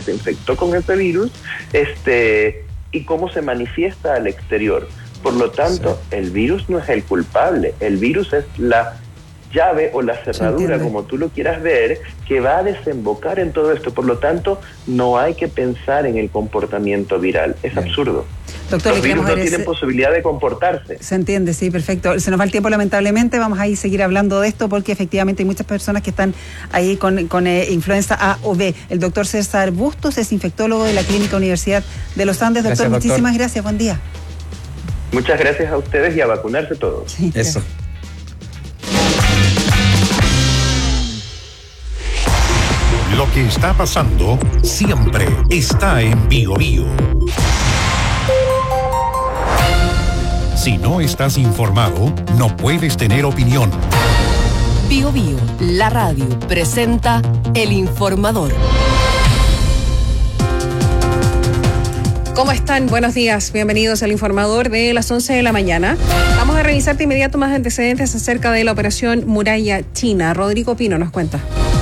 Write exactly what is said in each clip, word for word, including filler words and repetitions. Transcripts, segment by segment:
se infectó con ese virus, este, y cómo se manifiesta al exterior. Por lo tanto, sí. el virus no es el culpable, el virus es la llave o la cerradura, como tú lo quieras ver, que va a desembocar en todo esto. Por lo tanto, no hay que pensar en el comportamiento viral. Es Bien. absurdo. Doctor, los virus no tienen ese... posibilidad de comportarse. Se entiende, sí, perfecto. Se nos va el tiempo, lamentablemente. Vamos a ir seguir hablando de esto porque efectivamente hay muchas personas que están ahí con, con eh, influenza A o B. El doctor César Bustos es infectólogo de la Clínica Universidad de los Andes. Doctor, gracias, muchísimas doctor. gracias. Buen día. Muchas gracias a ustedes y a vacunarse todos. Sí, Eso. Gracias. Lo que está pasando siempre está en Bio Bio. Si no estás informado, no puedes tener opinión. Bio Bio, la radio, presenta El Informador. ¿Cómo están? Buenos días. Bienvenidos al Informador de las once de la mañana. Vamos a revisar de inmediato más antecedentes acerca de la operación Muralla China. Rodrigo Pino nos cuenta.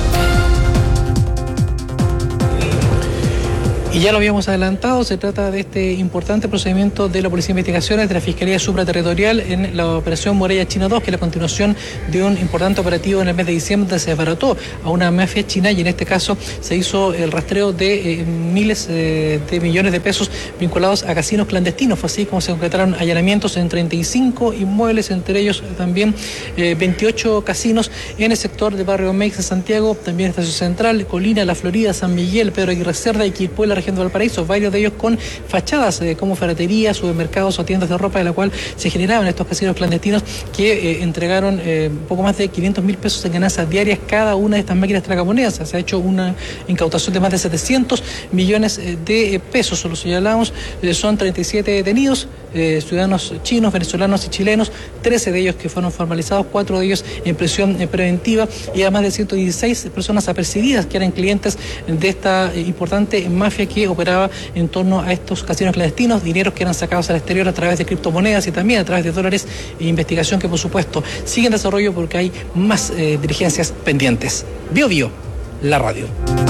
Y ya lo habíamos adelantado, se trata de este importante procedimiento de la Policía de Investigaciones de la Fiscalía Supraterritorial en la operación Muralla China dos, que es la continuación de un importante operativo en el mes de diciembre donde se desbarató a una mafia china y en este caso se hizo el rastreo de eh, miles eh, de millones de pesos vinculados a casinos clandestinos. Fue así como se concretaron allanamientos en treinta y cinco inmuebles, entre ellos también eh, veintiocho casinos en el sector del barrio Meix de Santiago, también Estación Central, Colina, La Florida, San Miguel, Pedro Aguirre Cerda y Quilpué, la región de Valparaíso, varios de ellos con fachadas eh, como ferreterías, supermercados o tiendas de ropa, de la cual se generaban estos casinos clandestinos que eh, entregaron eh, poco más de quinientos mil pesos en ganancias diarias cada una de estas máquinas tragamonedas. Se ha hecho una incautación de más de setecientos millones de pesos. Solo señalamos, eh, son treinta y siete detenidos, eh, ciudadanos chinos, venezolanos y chilenos, trece de ellos que fueron formalizados, cuatro de ellos en prisión eh, preventiva y además de ciento dieciséis personas apercibidas que eran clientes de esta eh, importante mafia que operaba en torno a estos casinos clandestinos, dineros que eran sacados al exterior a través de criptomonedas y también a través de dólares, e investigación que por supuesto sigue en desarrollo porque hay más eh, diligencias pendientes. Bio Bio, la radio.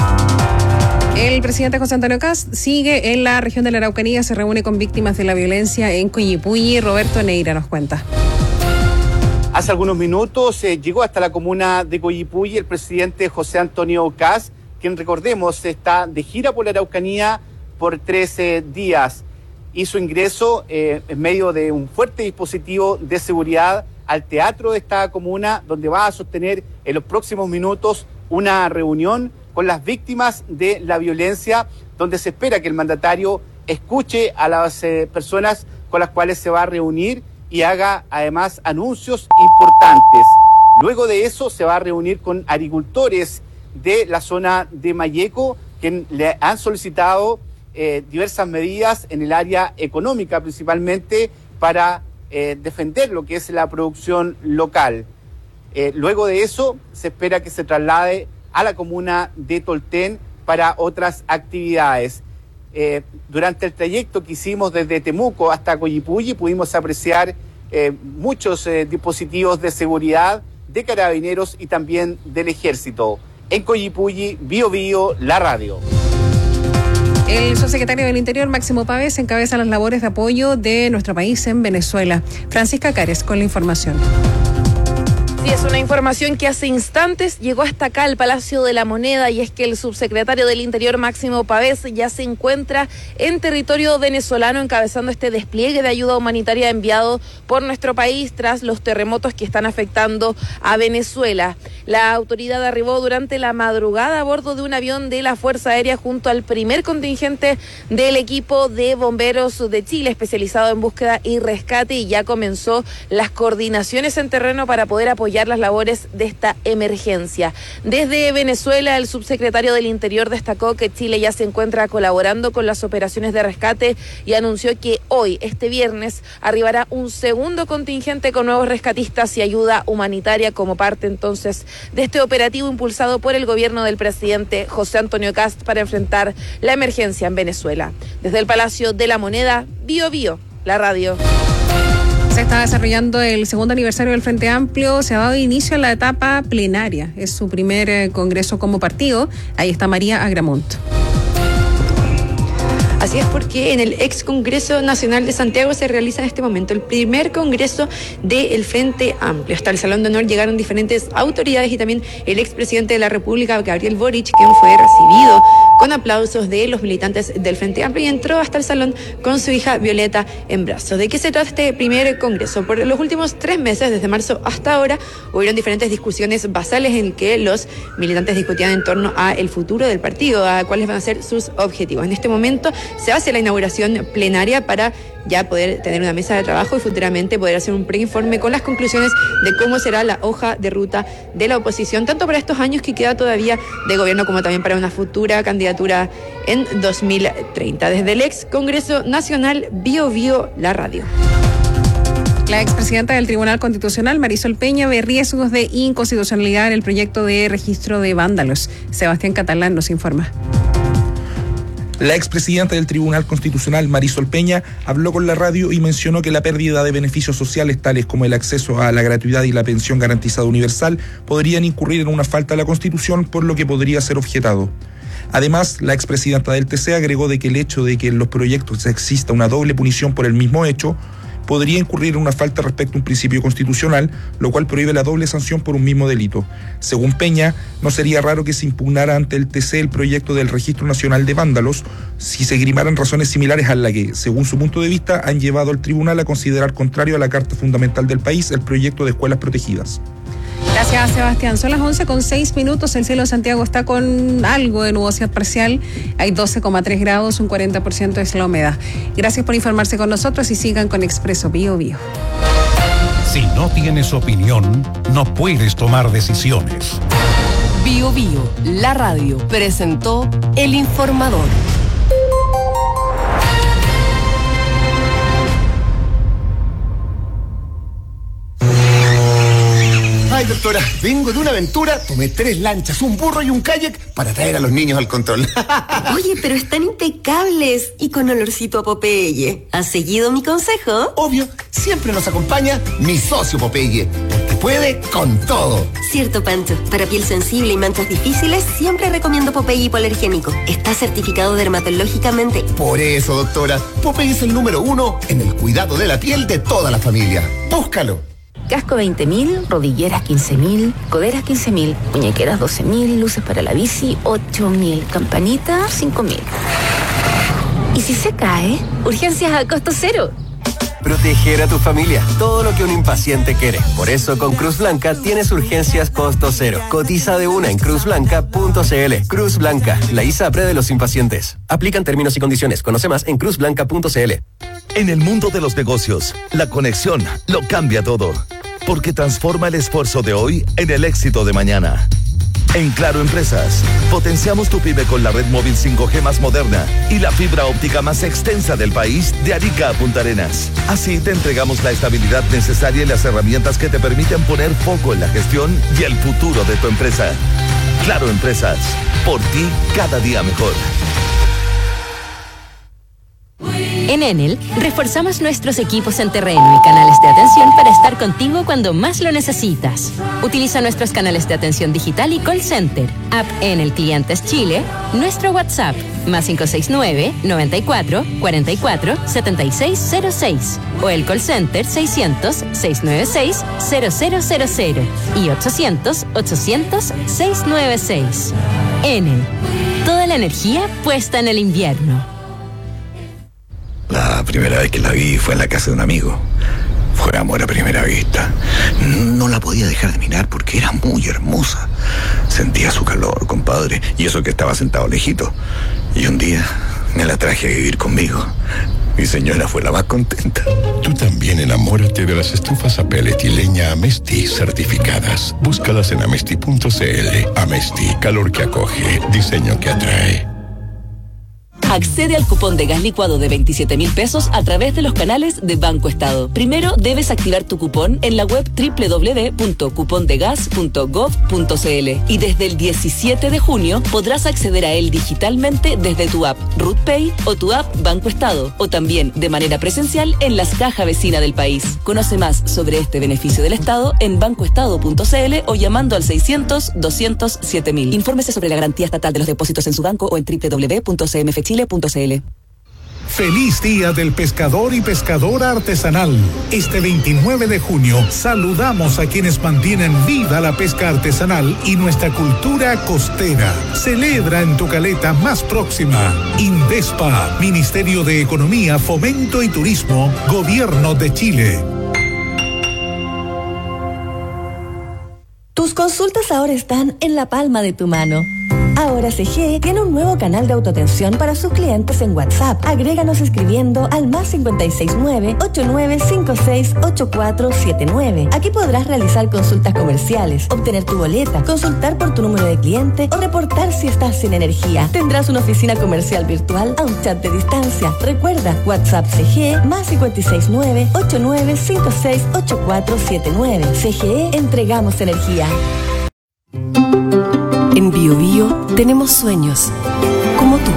El presidente José Antonio Kast sigue en la región de la Araucanía, se reúne con víctimas de la violencia en Coyipulli. Roberto Neira nos cuenta. Hace algunos minutos eh, llegó hasta la comuna de Coyipulli el presidente José Antonio Kast, quien, recordemos, está de gira por la Araucanía por trece días. Hizo ingreso eh, en medio de un fuerte dispositivo de seguridad al teatro de esta comuna, donde va a sostener en los próximos minutos una reunión con las víctimas de la violencia, donde se espera que el mandatario escuche a las eh, personas con las cuales se va a reunir y haga además anuncios importantes. Luego de eso se va a reunir con agricultores de la zona de Mayeco, que le han solicitado eh, diversas medidas en el área económica, principalmente para eh, defender lo que es la producción local. Eh, luego de eso se espera que se traslade a la comuna de Tolten para otras actividades. Eh, durante el trayecto que hicimos desde Temuco hasta Coyipulli pudimos apreciar eh, muchos eh, dispositivos de seguridad de carabineros y también del ejército. En Coyipulli, Bio Bio, la radio. El subsecretario del Interior, Máximo Pavés, encabeza las labores de apoyo de nuestro país en Venezuela. Francisca Cares con la información. Sí, es una información que hace instantes llegó hasta acá al Palacio de la Moneda, y es que el subsecretario del Interior, Máximo Pavés, ya se encuentra en territorio venezolano encabezando este despliegue de ayuda humanitaria enviado por nuestro país tras los terremotos que están afectando a Venezuela. La autoridad arribó durante la madrugada a bordo de un avión de la Fuerza Aérea junto al primer contingente del equipo de bomberos de Chile especializado en búsqueda y rescate, y ya comenzó las coordinaciones en terreno para poder apoyar las labores de esta emergencia. Desde Venezuela, el subsecretario del Interior destacó que Chile ya se encuentra colaborando con las operaciones de rescate y anunció que hoy, este viernes, arribará un segundo contingente con nuevos rescatistas y ayuda humanitaria como parte entonces de este operativo impulsado por el gobierno del presidente José Antonio Kast para enfrentar la emergencia en Venezuela. Desde el Palacio de la Moneda, Bio Bio, la radio. Se está desarrollando el segundo aniversario del Frente Amplio. Se ha dado inicio a la etapa plenaria. Es su primer eh, congreso como partido. Ahí está María Agramonto. Así es, porque en el ex Congreso Nacional de Santiago se realiza en este momento el primer congreso del Frente Amplio. Hasta el Salón de Honor llegaron diferentes autoridades y también el expresidente de la República, Gabriel Boric, quien fue recibido con aplausos de los militantes del Frente Amplio y entró hasta el salón con su hija Violeta en brazos. ¿De qué se trata este primer congreso? Por los últimos tres meses, desde marzo hasta ahora, hubieron diferentes discusiones basales en que los militantes discutían en torno a el futuro del partido, a cuáles van a ser sus objetivos. En este momento se hace la inauguración plenaria para ya poder tener una mesa de trabajo y futuramente poder hacer un preinforme con las conclusiones de cómo será la hoja de ruta de la oposición, tanto para estos años que queda todavía de gobierno como también para una futura candidatura en dos mil treinta. Desde el ex Congreso Nacional, Bio Bio, la radio. La expresidenta del Tribunal Constitucional, Marisol Peña, ve riesgos de inconstitucionalidad en el proyecto de registro de vándalos. Sebastián Catalán nos informa. La expresidenta del Tribunal Constitucional, Marisol Peña, habló con la radio y mencionó que la pérdida de beneficios sociales tales como el acceso a la gratuidad y la pensión garantizada universal podrían incurrir en una falta a la Constitución, por lo que podría ser objetado. Además, la expresidenta del T C agregó de que el hecho de que en los proyectos exista una doble punición por el mismo hecho podría incurrir en una falta respecto a un principio constitucional, lo cual prohíbe la doble sanción por un mismo delito. Según Peña, no sería raro que se impugnara ante el T C el proyecto del Registro Nacional de Vándalos si se esgrimaran razones similares a la que, según su punto de vista, han llevado al tribunal a considerar contrario a la Carta Fundamental del país el proyecto de escuelas protegidas. Gracias, Sebastián. Son las once con seis minutos. El cielo de Santiago está con algo de nubosidad parcial. Hay doce coma tres grados, un cuarenta por ciento es la humedad. Gracias por informarse con nosotros y sigan con Expreso Bio Bio. Si no tienes opinión, no puedes tomar decisiones. Bio Bio, la radio, presentó El Informador. Ay, doctora, vengo de una aventura, tomé tres lanchas, un burro y un kayak para traer a los niños al control. Oye, pero están impecables y con olorcito a Popeye. ¿Has seguido mi consejo? Obvio, siempre nos acompaña mi socio Popeye, porque puede con todo. Cierto, Pancho. Para piel sensible y manchas difíciles, siempre recomiendo Popeye hipoalergénico. Está certificado dermatológicamente. Por eso, doctora, Popeye es el número uno en el cuidado de la piel de toda la familia. Búscalo. Casco veinte mil, rodilleras quince mil, coderas quince mil, muñequeras doce mil, luces para la bici ocho mil, campanita cinco mil. ¿Y si se cae? Urgencias a costo cero. Proteger a tu familia, todo lo que un impaciente quiere. Por eso con Cruz Blanca tienes urgencias costo cero. Cotiza de una en cruz blanca punto c l. Cruz Blanca, la ISAPRE de los impacientes. Aplican términos y condiciones. Conoce más en cruz blanca punto c l. En el mundo de los negocios, la conexión lo cambia todo, porque transforma el esfuerzo de hoy en el éxito de mañana. En Claro Empresas, potenciamos tu pyme con la red móvil cinco G más moderna y la fibra óptica más extensa del país, de Arica a Punta Arenas. Así te entregamos la estabilidad necesaria y las herramientas que te permiten poner foco en la gestión y el futuro de tu empresa. Claro Empresas, por ti cada día mejor. En Enel, reforzamos nuestros equipos en terreno y canales de atención para estar contigo cuando más lo necesitas. Utiliza nuestros canales de atención digital y call center, app Enel Clientes Chile, nuestro WhatsApp, más cinco seis nueve, noventa y cuatro, cuarenta y cuatro, setenta y seis cero seis, o el call center seiscientos, seiscientos noventa y seis, cero cero cero cero y ochocientos, ochocientos, seiscientos noventa y seis. Enel, toda la energía puesta en el invierno. La primera vez que la vi fue en la casa de un amigo. Fue amor a primera vista. No la podía dejar de mirar porque era muy hermosa. Sentía su calor, compadre, y eso que estaba sentado lejito. Y un día me la traje a vivir conmigo. Mi señora fue la más contenta. Tú también enamórate de las estufas a pellet y leña Amesti certificadas. Búscalas en amesti punto c l. Amesti, calor que acoge, diseño que atrae. Accede al cupón de gas licuado de veintisiete mil pesos a través de los canales de Banco Estado. Primero debes activar tu cupón en la web doble u doble u doble u punto cupón de gas punto gov punto c l y desde el diecisiete de junio podrás acceder a él digitalmente desde tu app RutPay o tu app Banco Estado, o también de manera presencial en las cajas vecinas del país. Conoce más sobre este beneficio del Estado en banco estado punto c l o llamando al seiscientos, doscientos, siete mil. Infórmese sobre la garantía estatal de los depósitos en su banco o en doble u doble u doble u punto c m f chile punto c l. Feliz Día del Pescador y Pescadora Artesanal. Este veintinueve de junio saludamos a quienes mantienen viva la pesca artesanal y nuestra cultura costera. Celebra en tu caleta más próxima. INDESPA, Ministerio de Economía, Fomento y Turismo, Gobierno de Chile. Tus consultas ahora están en la palma de tu mano. Ahora C G E tiene un nuevo canal de autoatención para sus clientes en WhatsApp. Agréganos escribiendo al más cinco seis nueve, ocho nueve cinco seis, ocho cuatro siete nueve. Aquí podrás realizar consultas comerciales, obtener tu boleta, consultar por tu número de cliente o reportar si estás sin energía. Tendrás una oficina comercial virtual a un chat de distancia. Recuerda, WhatsApp C G E más cinco seis nueve, ocho nueve cinco seis, ocho cuatro siete nueve. C G E, entregamos energía. En Bio Bio tenemos sueños, como tú.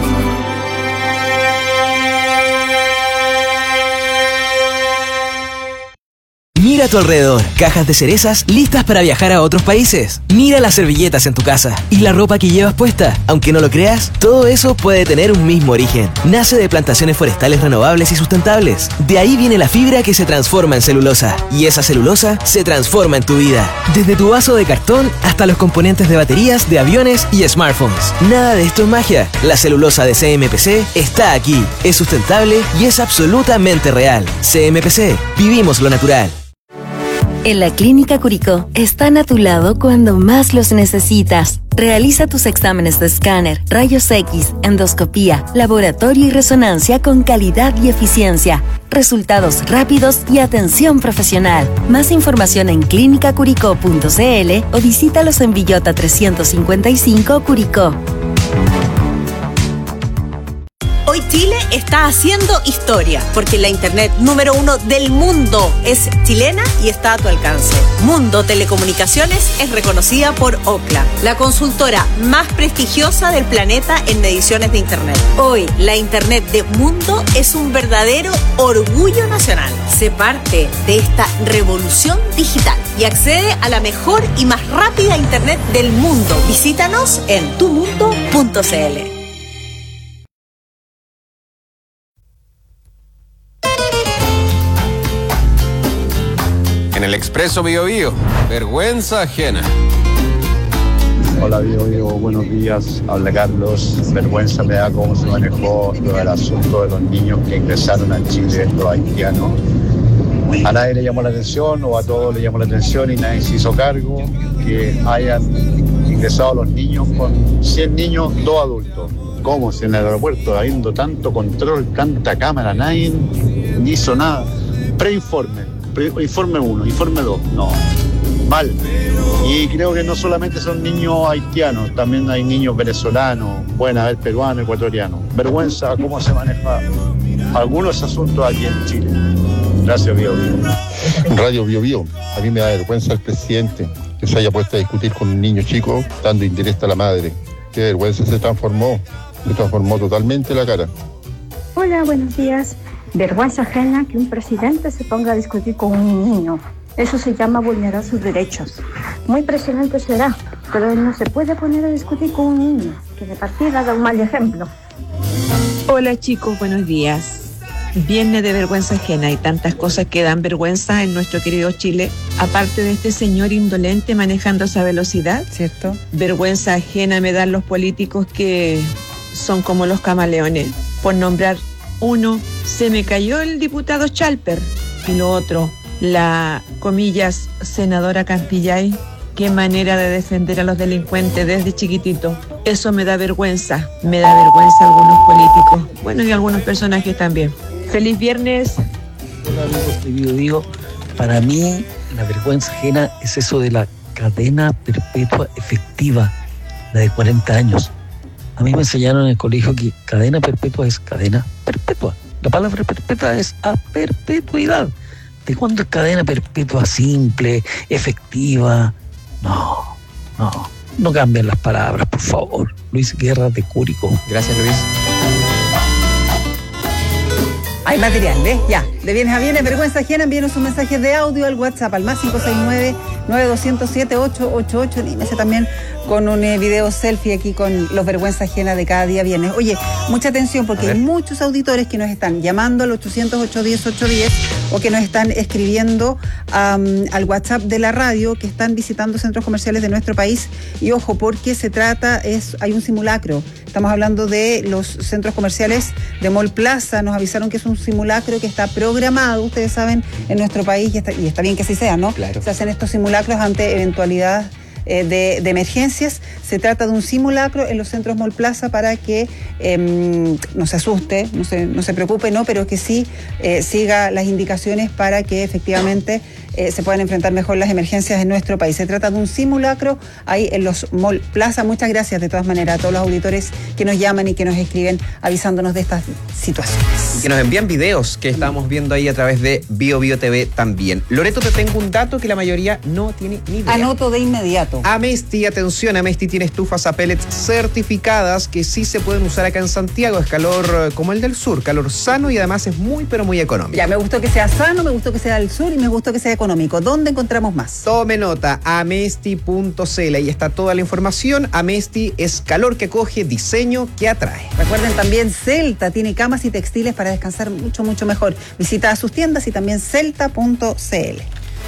Mira a tu alrededor, cajas de cerezas listas para viajar a otros países. Mira las servilletas en tu casa y la ropa que llevas puesta. Aunque no lo creas, todo eso puede tener un mismo origen. Nace de plantaciones forestales renovables y sustentables. De ahí viene la fibra que se transforma en celulosa. Y esa celulosa se transforma en tu vida. Desde tu vaso de cartón hasta los componentes de baterías, de aviones y smartphones. Nada de esto es magia. La celulosa de C M P C está aquí. Es sustentable y es absolutamente real. C M P C. Vivimos lo natural. En la Clínica Curicó están a tu lado cuando más los necesitas. Realiza tus exámenes de escáner, rayos X, endoscopía, laboratorio y resonancia con calidad y eficiencia. Resultados rápidos y atención profesional. Más información en clínica curicó punto c l o visítalos en Villota trescientos cincuenta y cinco Curicó. Hoy Chile está haciendo historia, porque la internet número uno del mundo es chilena y está a tu alcance. Mundo Telecomunicaciones es reconocida por Ookla, la consultora más prestigiosa del planeta en mediciones de internet. Hoy, la internet de Mundo es un verdadero orgullo nacional. Sé parte de esta revolución digital y accede a la mejor y más rápida internet del mundo. Visítanos en tu mundo punto c l. En el Expreso Bio Bio, vergüenza ajena. Hola Bio Bio, buenos días. Habla Carlos. Vergüenza me da cómo se manejó lo del asunto de los niños que ingresaron a Chile, los haitianos. A nadie le llamó la atención o a todos le llamó la atención y nadie se hizo cargo que hayan ingresado los niños con cien niños, dos adultos. ¿Cómo? Si en el aeropuerto habiendo tanto control, tanta cámara, nadie hizo nada. Preinforme. Informe uno, informe dos, no, mal. Y creo que no solamente son niños haitianos, también hay niños venezolanos, pueden haber peruanos, ecuatorianos. Vergüenza cómo se maneja algunos asuntos aquí en Chile. Gracias, Bio Bio. Radio Bio Bio, a mí me da vergüenza el presidente que se haya puesto a discutir con un niño chico dando indirecta a la madre. Qué vergüenza, se transformó, se transformó totalmente la cara. Hola, buenos días. Vergüenza ajena que un presidente se ponga a discutir con un niño. Eso se llama vulnerar sus derechos. Muy presidente será, pero él no se puede poner a discutir con un niño, que de partida da un mal ejemplo. Hola chicos, buenos días. Viernes de vergüenza ajena y tantas cosas que dan vergüenza en nuestro querido Chile. Aparte de este señor indolente manejando esa velocidad, ¿cierto? Vergüenza ajena me dan los políticos que son como los camaleones. Por nombrar uno, se me cayó el diputado Chalper. Y lo otro, la, comillas, senadora Campillay. Qué manera de defender a los delincuentes desde chiquitito. Eso me da vergüenza. Me da vergüenza a algunos políticos. Bueno, y a algunos personajes también. ¡Feliz viernes! Hola amigos de Bio Bio. Para mí, la vergüenza ajena es eso de la cadena perpetua efectiva, la de cuarenta años. A mí me enseñaron en el colegio que cadena perpetua es cadena perpetua. La palabra perpetua es a perpetuidad. ¿De cuándo es cadena perpetua simple, efectiva? No, no, no cambien las palabras, por favor. Luis Guerra de Curicó. Gracias, Luis. Hay material, ¿ves? Ya. De viernes a viernes, vergüenza ajena, envíenos sus mensajes de audio al WhatsApp al más cinco seis nueve, nueve dos cero siete, ocho ocho ocho. Dímese también con un eh, video selfie aquí con los vergüenza ajena de cada día viernes. Oye, mucha atención porque hay muchos auditores que nos están llamando al ochocientos, ochocientos diez, ochocientos diez o que nos están escribiendo um, al WhatsApp de la radio, que están visitando centros comerciales de nuestro país. Y ojo, porque se trata, es hay un simulacro. Estamos hablando de los centros comerciales de Mall Plaza. Nos avisaron que es un simulacro que está programado, ustedes saben, en nuestro país, y está, y está bien que así sea, ¿no? Claro. Se hacen estos simulacros ante eventualidades eh, de, de emergencias. Se trata de un simulacro en los centros Mall Plaza para que eh, no se asuste, no se, no se preocupe, ¿no? Pero que sí eh, siga las indicaciones para que efectivamente Eh, se puedan enfrentar mejor las emergencias en nuestro país. Se trata de un simulacro ahí en los Mall Plaza. Muchas gracias de todas maneras a todos los auditores que nos llaman y que nos escriben avisándonos de estas situaciones. Y que nos envían videos que estamos viendo ahí a través de Bio Bio T V también. Loreto, te tengo un dato que la mayoría no tiene ni idea. Anoto de inmediato. Amesti, atención, Amesti tiene estufas a pellets certificadas que sí se pueden usar acá en Santiago. Es calor como el del sur, calor sano y además es muy pero muy económico. Ya, me gustó que sea sano, me gustó que sea del sur y me gustó que sea económico. ¿Dónde encontramos más? Tome nota, amesti punto c l. Ahí está toda la información. Amesti es calor que acoge, diseño que atrae. Recuerden también, Celta tiene camas y textiles para descansar mucho, mucho mejor. Visita sus tiendas y también celta punto c l.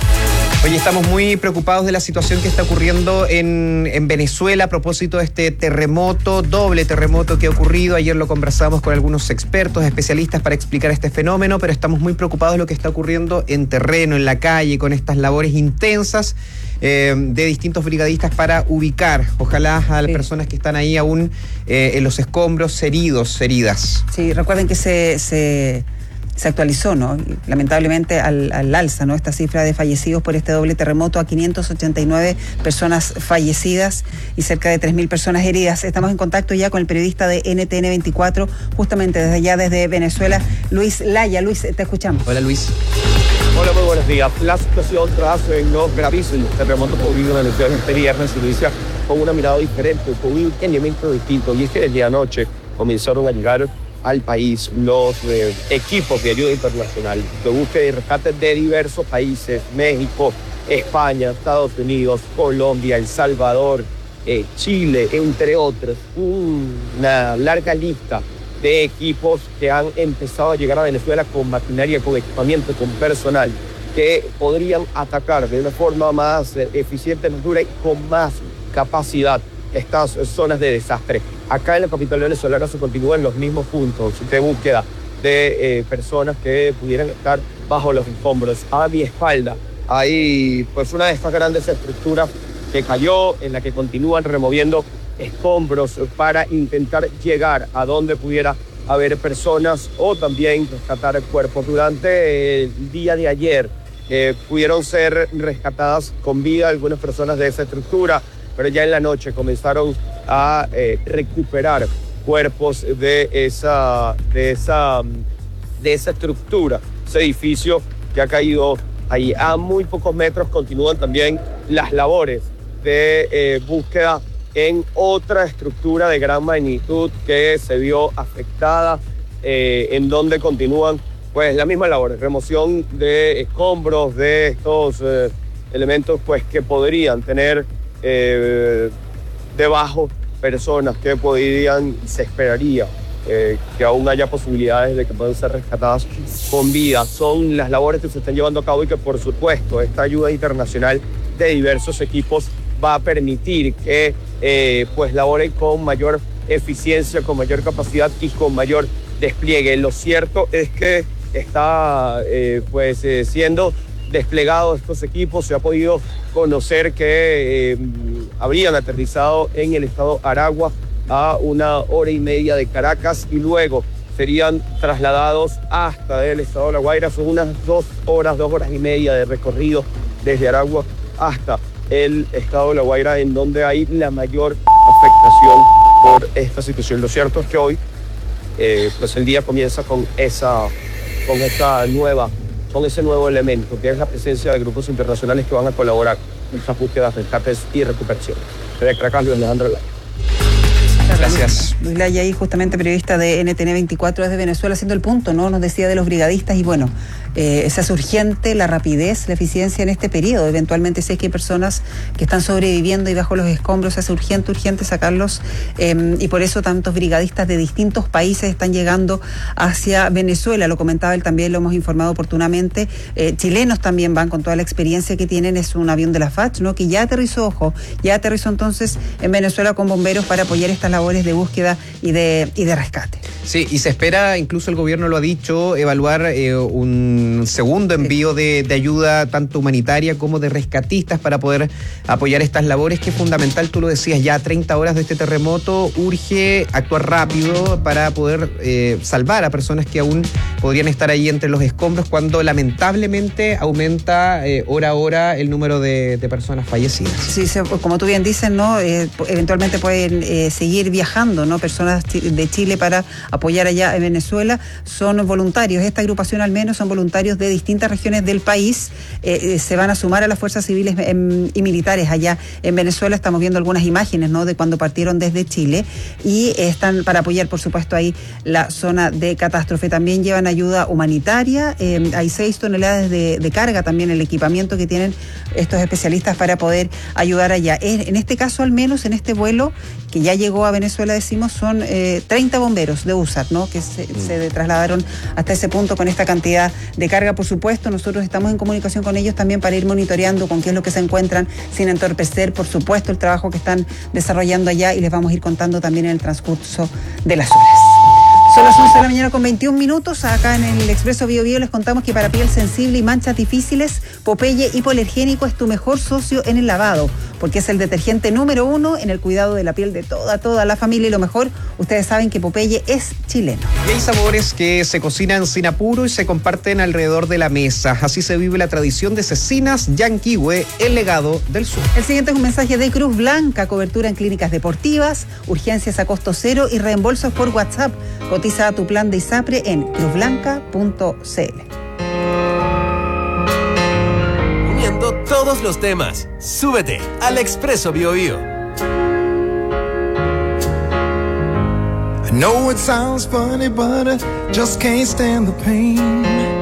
Oye, estamos muy preocupados de la situación que está ocurriendo en, en Venezuela a propósito de este terremoto, doble terremoto que ha ocurrido. Ayer lo conversamos con algunos expertos, especialistas para explicar este fenómeno, pero estamos muy preocupados de lo que está ocurriendo en terreno, en la calle, con estas labores intensas eh, de distintos brigadistas para ubicar, ojalá, a las sí. personas que están ahí aún eh, en los escombros, heridos, heridas. Sí, recuerden que se... se... se actualizó, ¿no? Lamentablemente al, al alza, ¿no? Esta cifra de fallecidos por este doble terremoto a quinientas ochenta y nueve personas fallecidas y cerca de tres mil personas heridas. Estamos en contacto ya con el periodista de N T N veinticuatro, justamente desde allá, desde Venezuela, Luis Laya. Luis, te escuchamos. Hola, Luis. Hola, muy buenos días. La situación tras los gravísimos terremotos ocurridos en el ciudad de este viernes se inicia con una mirada diferente, con un entendimiento distinto. Y es que desde anoche comenzaron a llegar al país los eh, equipos de ayuda internacional de búsqueda y rescate de diversos países: México, España, Estados Unidos, Colombia, El Salvador, eh, Chile, entre otros. Una larga lista de equipos que han empezado a llegar a Venezuela con maquinaria, con equipamiento, con personal, que podrían atacar de una forma más eh, eficiente, más dura y con más capacidad estas zonas de desastre. Acá en la capital venezolana se continúan los mismos puntos de búsqueda de eh, personas que pudieran estar bajo los escombros. A mi espalda hay pues una de estas grandes estructuras que cayó, en la que continúan removiendo escombros para intentar llegar a donde pudiera haber personas o también rescatar cuerpos. Durante el día de ayer eh, pudieron ser rescatadas con vida algunas personas de esa estructura, pero ya en la noche comenzaron a eh, recuperar cuerpos de esa, de, esa, de esa estructura, ese edificio que ha caído ahí. A muy pocos metros continúan también las labores de eh, búsqueda en otra estructura de gran magnitud que se vio afectada, eh, en donde continúan pues la misma labor, remoción de escombros, de estos eh, elementos pues que podrían tener Eh, debajo personas que podrían, se esperaría eh, que aún haya posibilidades de que puedan ser rescatadas con vida. Son las labores que se están llevando a cabo y que por supuesto esta ayuda internacional de diversos equipos va a permitir que eh, pues laboren con mayor eficiencia, con mayor capacidad y con mayor despliegue. Lo cierto es que está eh, pues eh, siendo desplegados estos equipos. Se ha podido conocer que eh, habrían aterrizado en el estado Aragua a una hora y media de Caracas y luego serían trasladados hasta el estado de La Guaira. Son unas dos horas, dos horas y media de recorrido desde Aragua hasta el estado de La Guaira, en donde hay la mayor afectación por esta situación. Lo cierto es que hoy eh, pues el día comienza con esa, con esta nueva con ese nuevo elemento, que es la presencia de grupos internacionales que van a colaborar en estas búsquedas, rescates y recuperación. Desde Caracas, Luis Alejandro Laya. Gracias. Luis Laya ahí, justamente periodista de N T N veinticuatro desde Venezuela, haciendo el punto, ¿no? Nos decía de los brigadistas y bueno, eh, se hace urgente la rapidez, la eficiencia en este periodo. Eventualmente, si es que hay personas que están sobreviviendo y bajo los escombros, se hace urgente, urgente sacarlos eh, y por eso tantos brigadistas de distintos países están llegando hacia Venezuela. Lo comentaba él también, lo hemos informado oportunamente. Eh, chilenos también van con toda la experiencia que tienen, es un avión de la F A C, ¿no? Que ya aterrizó, ojo, ya aterrizó entonces en Venezuela con bomberos para apoyar estas labores de búsqueda y de, y de rescate. Sí, y se espera, incluso el gobierno lo ha dicho, evaluar eh, un segundo envío de, de ayuda tanto humanitaria como de rescatistas para poder apoyar estas labores, que es fundamental, tú lo decías, ya a treinta horas de este terremoto, urge actuar rápido para poder eh, salvar a personas que aún podrían estar ahí entre los escombros, cuando lamentablemente aumenta eh, hora a hora el número de, de personas fallecidas. Sí, se, como tú bien dices, ¿no? Eh, eventualmente pueden eh, seguir viajando, ¿no? Personas de Chile para apoyar allá en Venezuela, son voluntarios, esta agrupación al menos son voluntarios de distintas regiones del país, eh, eh, se van a sumar a las fuerzas civiles eh, y militares allá en Venezuela. Estamos viendo algunas imágenes, ¿no? De cuando partieron desde Chile y eh, están para apoyar, por supuesto, ahí la zona de catástrofe. También llevan ayuda humanitaria, eh, hay seis toneladas de, de carga, también el equipamiento que tienen estos especialistas para poder ayudar allá. En este caso, al menos en este vuelo que ya llegó a Venezuela, decimos, son eh, treinta bomberos de U S A R, ¿no? Que se, mm. se trasladaron hasta ese punto con esta cantidad de carga. Por supuesto, nosotros estamos en comunicación con ellos también para ir monitoreando con qué es lo que se encuentran, sin entorpecer, por supuesto, el trabajo que están desarrollando allá, y les vamos a ir contando también en el transcurso de las horas. Son las once de la mañana con veintiún minutos. Acá en el Expreso Bio Bio les contamos que para piel sensible y manchas difíciles, Popeye Hipoalergénico es tu mejor socio en el lavado, porque es el detergente número uno en el cuidado de la piel de toda, toda la familia. Y lo mejor, ustedes saben que Popeye es chileno. Y hay sabores que se cocinan sin apuro y se comparten alrededor de la mesa. Así se vive la tradición de Cecinas Yanquihue, el legado del sur. El siguiente es un mensaje de Cruz Blanca, cobertura en clínicas deportivas, urgencias a costo cero y reembolsos por WhatsApp. Cotiza tu plan de ISAPRE en cruz blanca punto c l. Uniendo todos los temas, súbete al Expreso Bio Bio. I know it sounds funny, but I just can't stand the pain.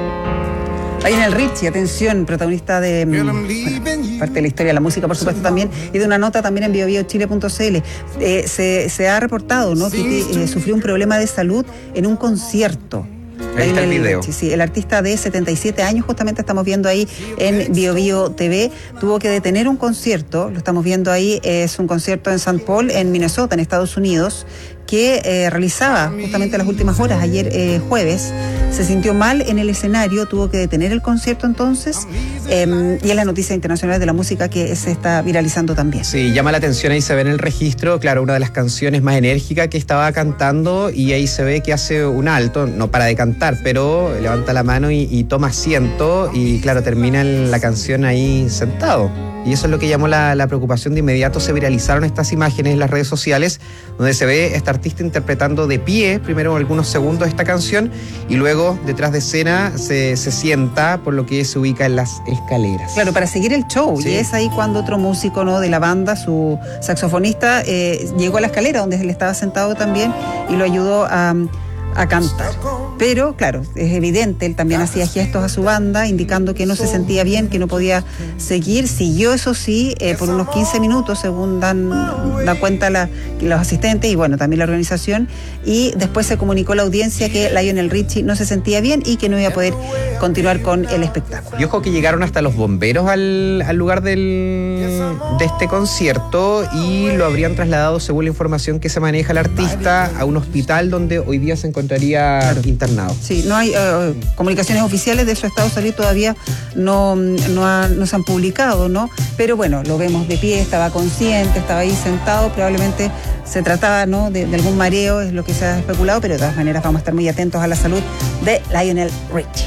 Lionel Richie, atención, protagonista de bueno, parte de la historia de la música, por supuesto, también, y de una nota también en bio bio chile punto c l. Eh, se, se ha reportado, ¿no?, que eh, sufrió un problema de salud en un concierto. Ahí está el video. Richie, sí, el artista de setenta y siete años, justamente estamos viendo ahí en Bio Bio T V, tuvo que detener un concierto, lo estamos viendo ahí, es un concierto en Saint Paul, en Minnesota, en Estados Unidos, que eh, realizaba justamente las últimas horas, ayer eh, jueves. Se sintió mal en el escenario, tuvo que detener el concierto entonces, eh, y es la noticia internacional de la música que se está viralizando también. Sí, llama la atención, ahí se ve en el registro, claro, una de las canciones más enérgicas que estaba cantando, y ahí se ve que hace un alto, no para de cantar, pero levanta la mano y, y toma asiento, y claro, termina la canción ahí sentado. Y eso es lo que llamó la, la preocupación. De inmediato se viralizaron estas imágenes en las redes sociales, donde se ve a esta artista interpretando de pie, primero algunos segundos esta canción, y luego detrás de escena se, se sienta, por lo que se ubica en las escaleras. Claro, para seguir el show. Sí. Y es ahí cuando otro músico, ¿no?, de la banda, su saxofonista, eh, llegó a la escalera donde él estaba sentado también y lo ayudó a... a cantar. Pero, claro, es evidente, él también hacía gestos a su banda, indicando que no se sentía bien, que no podía seguir. Siguió, eso sí, eh, por unos quince minutos, según dan, da cuenta la, los asistentes y, bueno, también la organización. Y después se comunicó a la audiencia que Lionel Richie no se sentía bien y que no iba a poder continuar con el espectáculo. Y ojo que llegaron hasta los bomberos al, al lugar del, de este concierto, y lo habrían trasladado, según la información que se maneja el artista, a un hospital donde hoy día se encontraría claro. internado. Sí, no hay uh, comunicaciones oficiales de su estado de salud, todavía no, no, ha, no se han publicado, ¿no? Pero bueno, lo vemos de pie, estaba consciente, estaba ahí sentado, probablemente se trataba, ¿no?, de, de algún mareo, es lo que se ha especulado, pero de todas maneras vamos a estar muy atentos a la salud de Lionel Richie.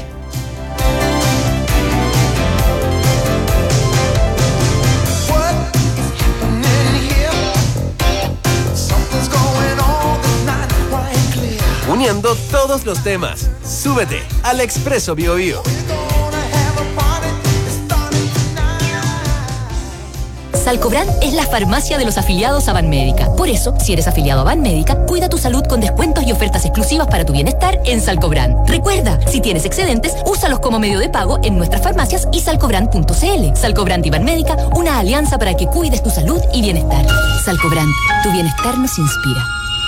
Uniendo todos los temas, súbete al Expreso Bio Bio. Salcobrand es la farmacia de los afiliados a Banmédica. Por eso, si eres afiliado a Banmédica, cuida tu salud con descuentos y ofertas exclusivas para tu bienestar en Salcobrand. Recuerda, si tienes excedentes, úsalos como medio de pago en nuestras farmacias y salcobrand punto c l. Salcobrand y Banmédica, una alianza para que cuides tu salud y bienestar. Salcobrand, tu bienestar nos inspira.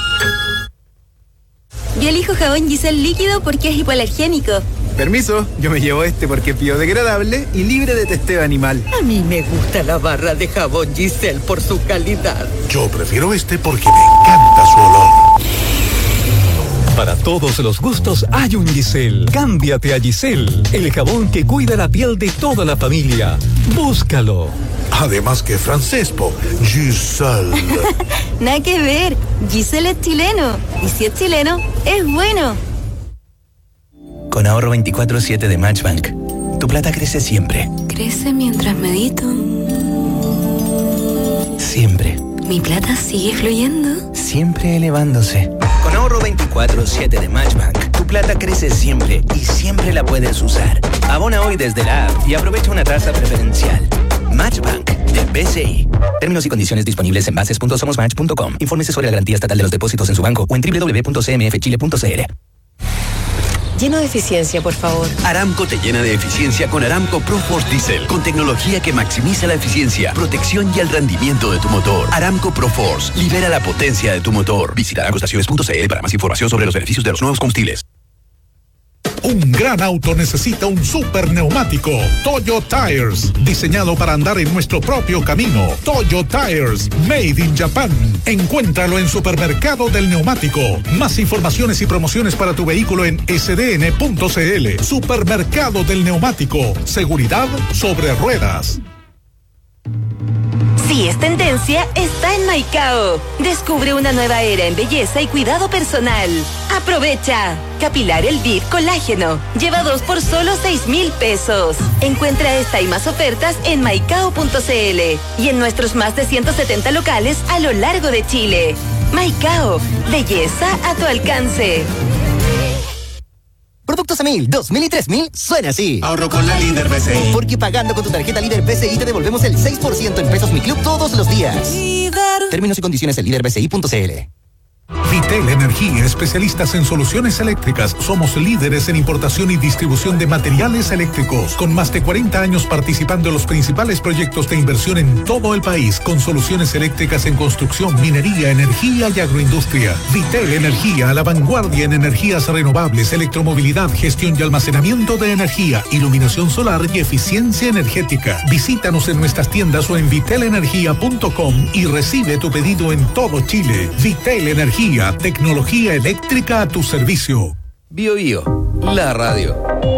Yo elijo jabón Giselle líquido porque es hipoalergénico. Permiso, yo me llevo este porque es biodegradable y libre de testeo animal. A mí me gusta la barra de jabón Giselle por su calidad. Yo prefiero este porque me encanta su olor. Para todos los gustos hay un Giselle. Cámbiate a Giselle, el jabón que cuida la piel de toda la familia. Búscalo. Además que francés, po. Giselle. Nada que ver. Giselle es chileno. Y si es chileno, es bueno. Con ahorro veinticuatro siete de Matchbank, tu plata crece siempre. Crece mientras medito. Siempre. Mi plata sigue fluyendo. Siempre elevándose. Con ahorro veinticuatro siete de Matchbank, tu plata crece siempre y siempre la puedes usar. Abona hoy desde la app y aprovecha una tasa preferencial. Matchbank de B C I. Términos y condiciones disponibles en bases punto somos match punto com. Infórmese sobre la garantía estatal de los depósitos en su banco o en doble u doble u doble u punto c m f chile punto c l. Lleno de eficiencia, por favor. Aramco te llena de eficiencia con Aramco ProForce Diesel, con tecnología que maximiza la eficiencia, protección y el rendimiento de tu motor. Aramco ProForce, libera la potencia de tu motor. Visita aramco estaciones punto c l para más información sobre los beneficios de los nuevos combustibles. Un gran auto necesita un super neumático. Toyo Tires, diseñado para andar en nuestro propio camino. Toyo Tires, made in Japan. Encuéntralo en Supermercado del Neumático. Más informaciones y promociones para tu vehículo en s d n punto c l. Supermercado del Neumático. Seguridad sobre ruedas. Si es tendencia, está en Maicao. Descubre una nueva era en belleza y cuidado personal. ¡Aprovecha! Capilar Elvive Colágeno. Lleva dos por solo seis mil pesos. Encuentra esta y más ofertas en maicao punto c l y en nuestros más de ciento setenta locales a lo largo de Chile. Maicao, belleza a tu alcance. Productos a mil, dos mil y tres mil suena así. Ahorro con la Líder B C I. Porque pagando con tu tarjeta Líder B C I te devolvemos el seis por ciento en Pesos Mi Club todos los días. Líder. Términos y condiciones en líder b c i punto c l. Vitel Energía, especialistas en soluciones eléctricas. Somos líderes en importación y distribución de materiales eléctricos, con más de cuarenta años participando en los principales proyectos de inversión en todo el país, con soluciones eléctricas en construcción, minería, energía y agroindustria. Vitel Energía, a la vanguardia en energías renovables, electromovilidad, gestión y almacenamiento de energía, iluminación solar y eficiencia energética. Visítanos en nuestras tiendas o en vitel energía punto com y recibe tu pedido en todo Chile. Vitel Energía, tecnología eléctrica a tu servicio. Bio Bio, la radio.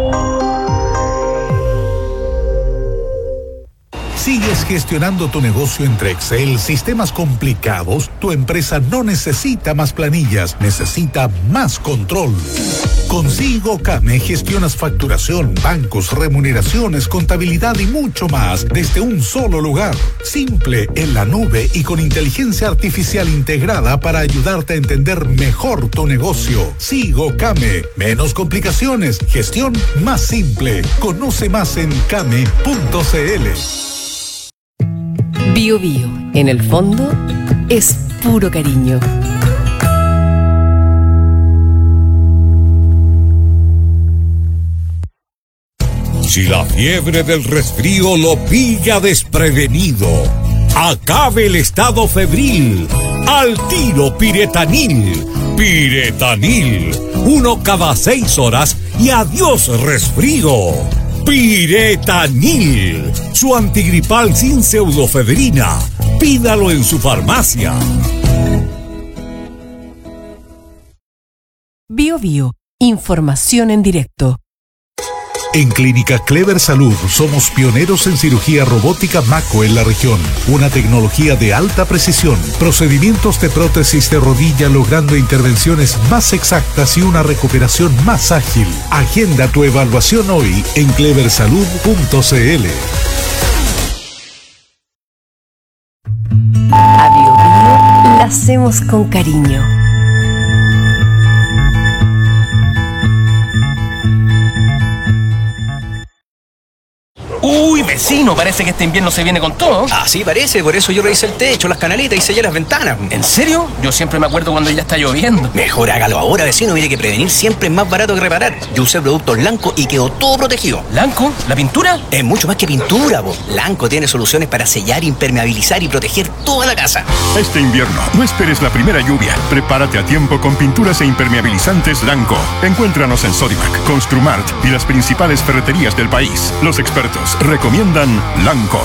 ¿Sigues gestionando tu negocio entre Excel, sistemas complicados? Tu empresa no necesita más planillas, necesita más control. Con SigoCame gestionas facturación, bancos, remuneraciones, contabilidad y mucho más desde un solo lugar. Simple, en la nube y con inteligencia artificial integrada para ayudarte a entender mejor tu negocio. SigoCame, menos complicaciones, gestión más simple. Conoce más en came punto c l. Bio Bio, en el fondo, es puro cariño. Si la fiebre del resfrío lo pilla desprevenido, acabe el estado febril. Al tiro Piretanil. Piretanil. Uno cada seis horas y adiós resfrío. Piretanil. Su antigripal sin pseudofebrina. Pídalo en su farmacia. Bio Bio. Información en directo. En Clínica Clever Salud somos pioneros en cirugía robótica Mako en la región. Una tecnología de alta precisión, procedimientos de prótesis de rodilla logrando intervenciones más exactas y una recuperación más ágil. Agenda tu evaluación hoy en clever salud punto c l. A Bio Bio la hacemos con cariño. Uy, vecino, parece que este invierno se viene con todo. Así parece, por eso yo revisé el techo, las canaletas y sellé las ventanas. ¿En serio? Yo siempre me acuerdo cuando ya está lloviendo. Mejor hágalo ahora, vecino. Mire que prevenir siempre es más barato que reparar. Yo usé productos Lanco y quedó todo protegido. ¿Lanco? ¿La pintura? Es mucho más que pintura, po. Lanco tiene soluciones para sellar, impermeabilizar y proteger toda la casa. Este invierno, no esperes la primera lluvia. Prepárate a tiempo con pinturas e impermeabilizantes Lanco. Encuéntranos en Sodimac, Construmart y las principales ferreterías del país. Los expertos recomiendan Lanco.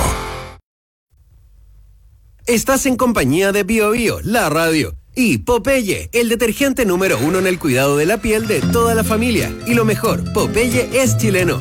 Estás en compañía de Bio Bio, la radio. Y Popeye, el detergente número uno en el cuidado de la piel de toda la familia. Y lo mejor, Popeye es chileno.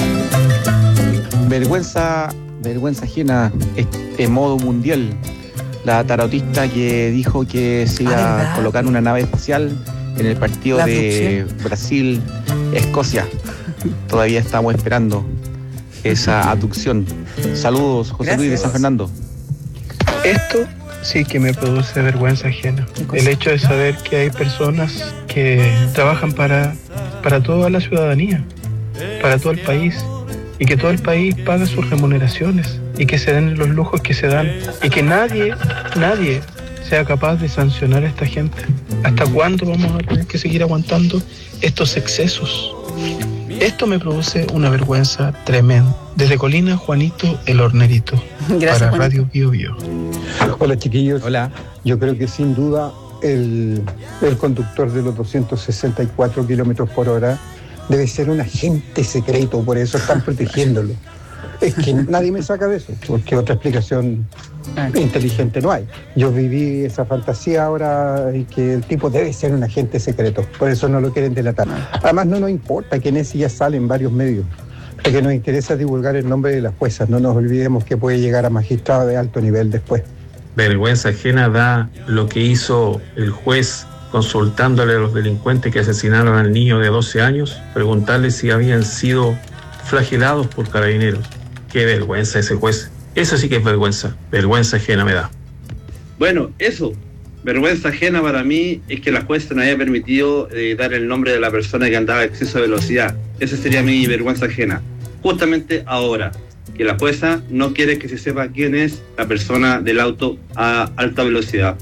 Vergüenza, vergüenza ajena, este modo mundial. La tarotista que dijo que se iba ah, a colocar una nave espacial en el partido la de Brasil-Escocia. Todavía estamos esperando esa abducción. Saludos, José Gracias. Luis de San Fernando. Esto sí que me produce vergüenza ajena. El hecho de saber que hay personas que trabajan para, para toda la ciudadanía, para todo el país, y que todo el país paga sus remuneraciones y que se den los lujos que se dan y que nadie, nadie sea capaz de sancionar a esta gente. ¿Hasta cuándo vamos a tener que seguir aguantando estos excesos? Esto me produce una vergüenza tremenda. Desde Colina, Juanito el Hornerito. Gracias, para Juanito. Radio Bio Bio. Hola, chiquillos. Hola. Yo creo que sin duda el, el conductor de los doscientos sesenta y cuatro kilómetros por hora debe ser un agente secreto, por eso están protegiéndolo. Es que nadie me saca de eso, porque otra explicación inteligente no hay. Yo viví esa fantasía ahora y que el tipo debe ser un agente secreto, por eso no lo quieren delatar. Además no nos importa que en ese ya salen varios medios. Lo que nos interesa es divulgar el nombre de las juezas, no nos olvidemos que puede llegar a magistrado de alto nivel después. Vergüenza ajena da lo que hizo el juez consultándole a los delincuentes que asesinaron al niño de doce años, preguntarle si habían sido flagelados por carabineros. Qué vergüenza ese juez. Eso sí que es vergüenza. Vergüenza ajena me da. Bueno, eso. Vergüenza ajena para mí es que la jueza no haya permitido eh, dar el nombre de la persona que andaba a exceso de velocidad. Esa sería mi vergüenza ajena. Justamente ahora, que la jueza no quiere que se sepa quién es la persona del auto a alta velocidad.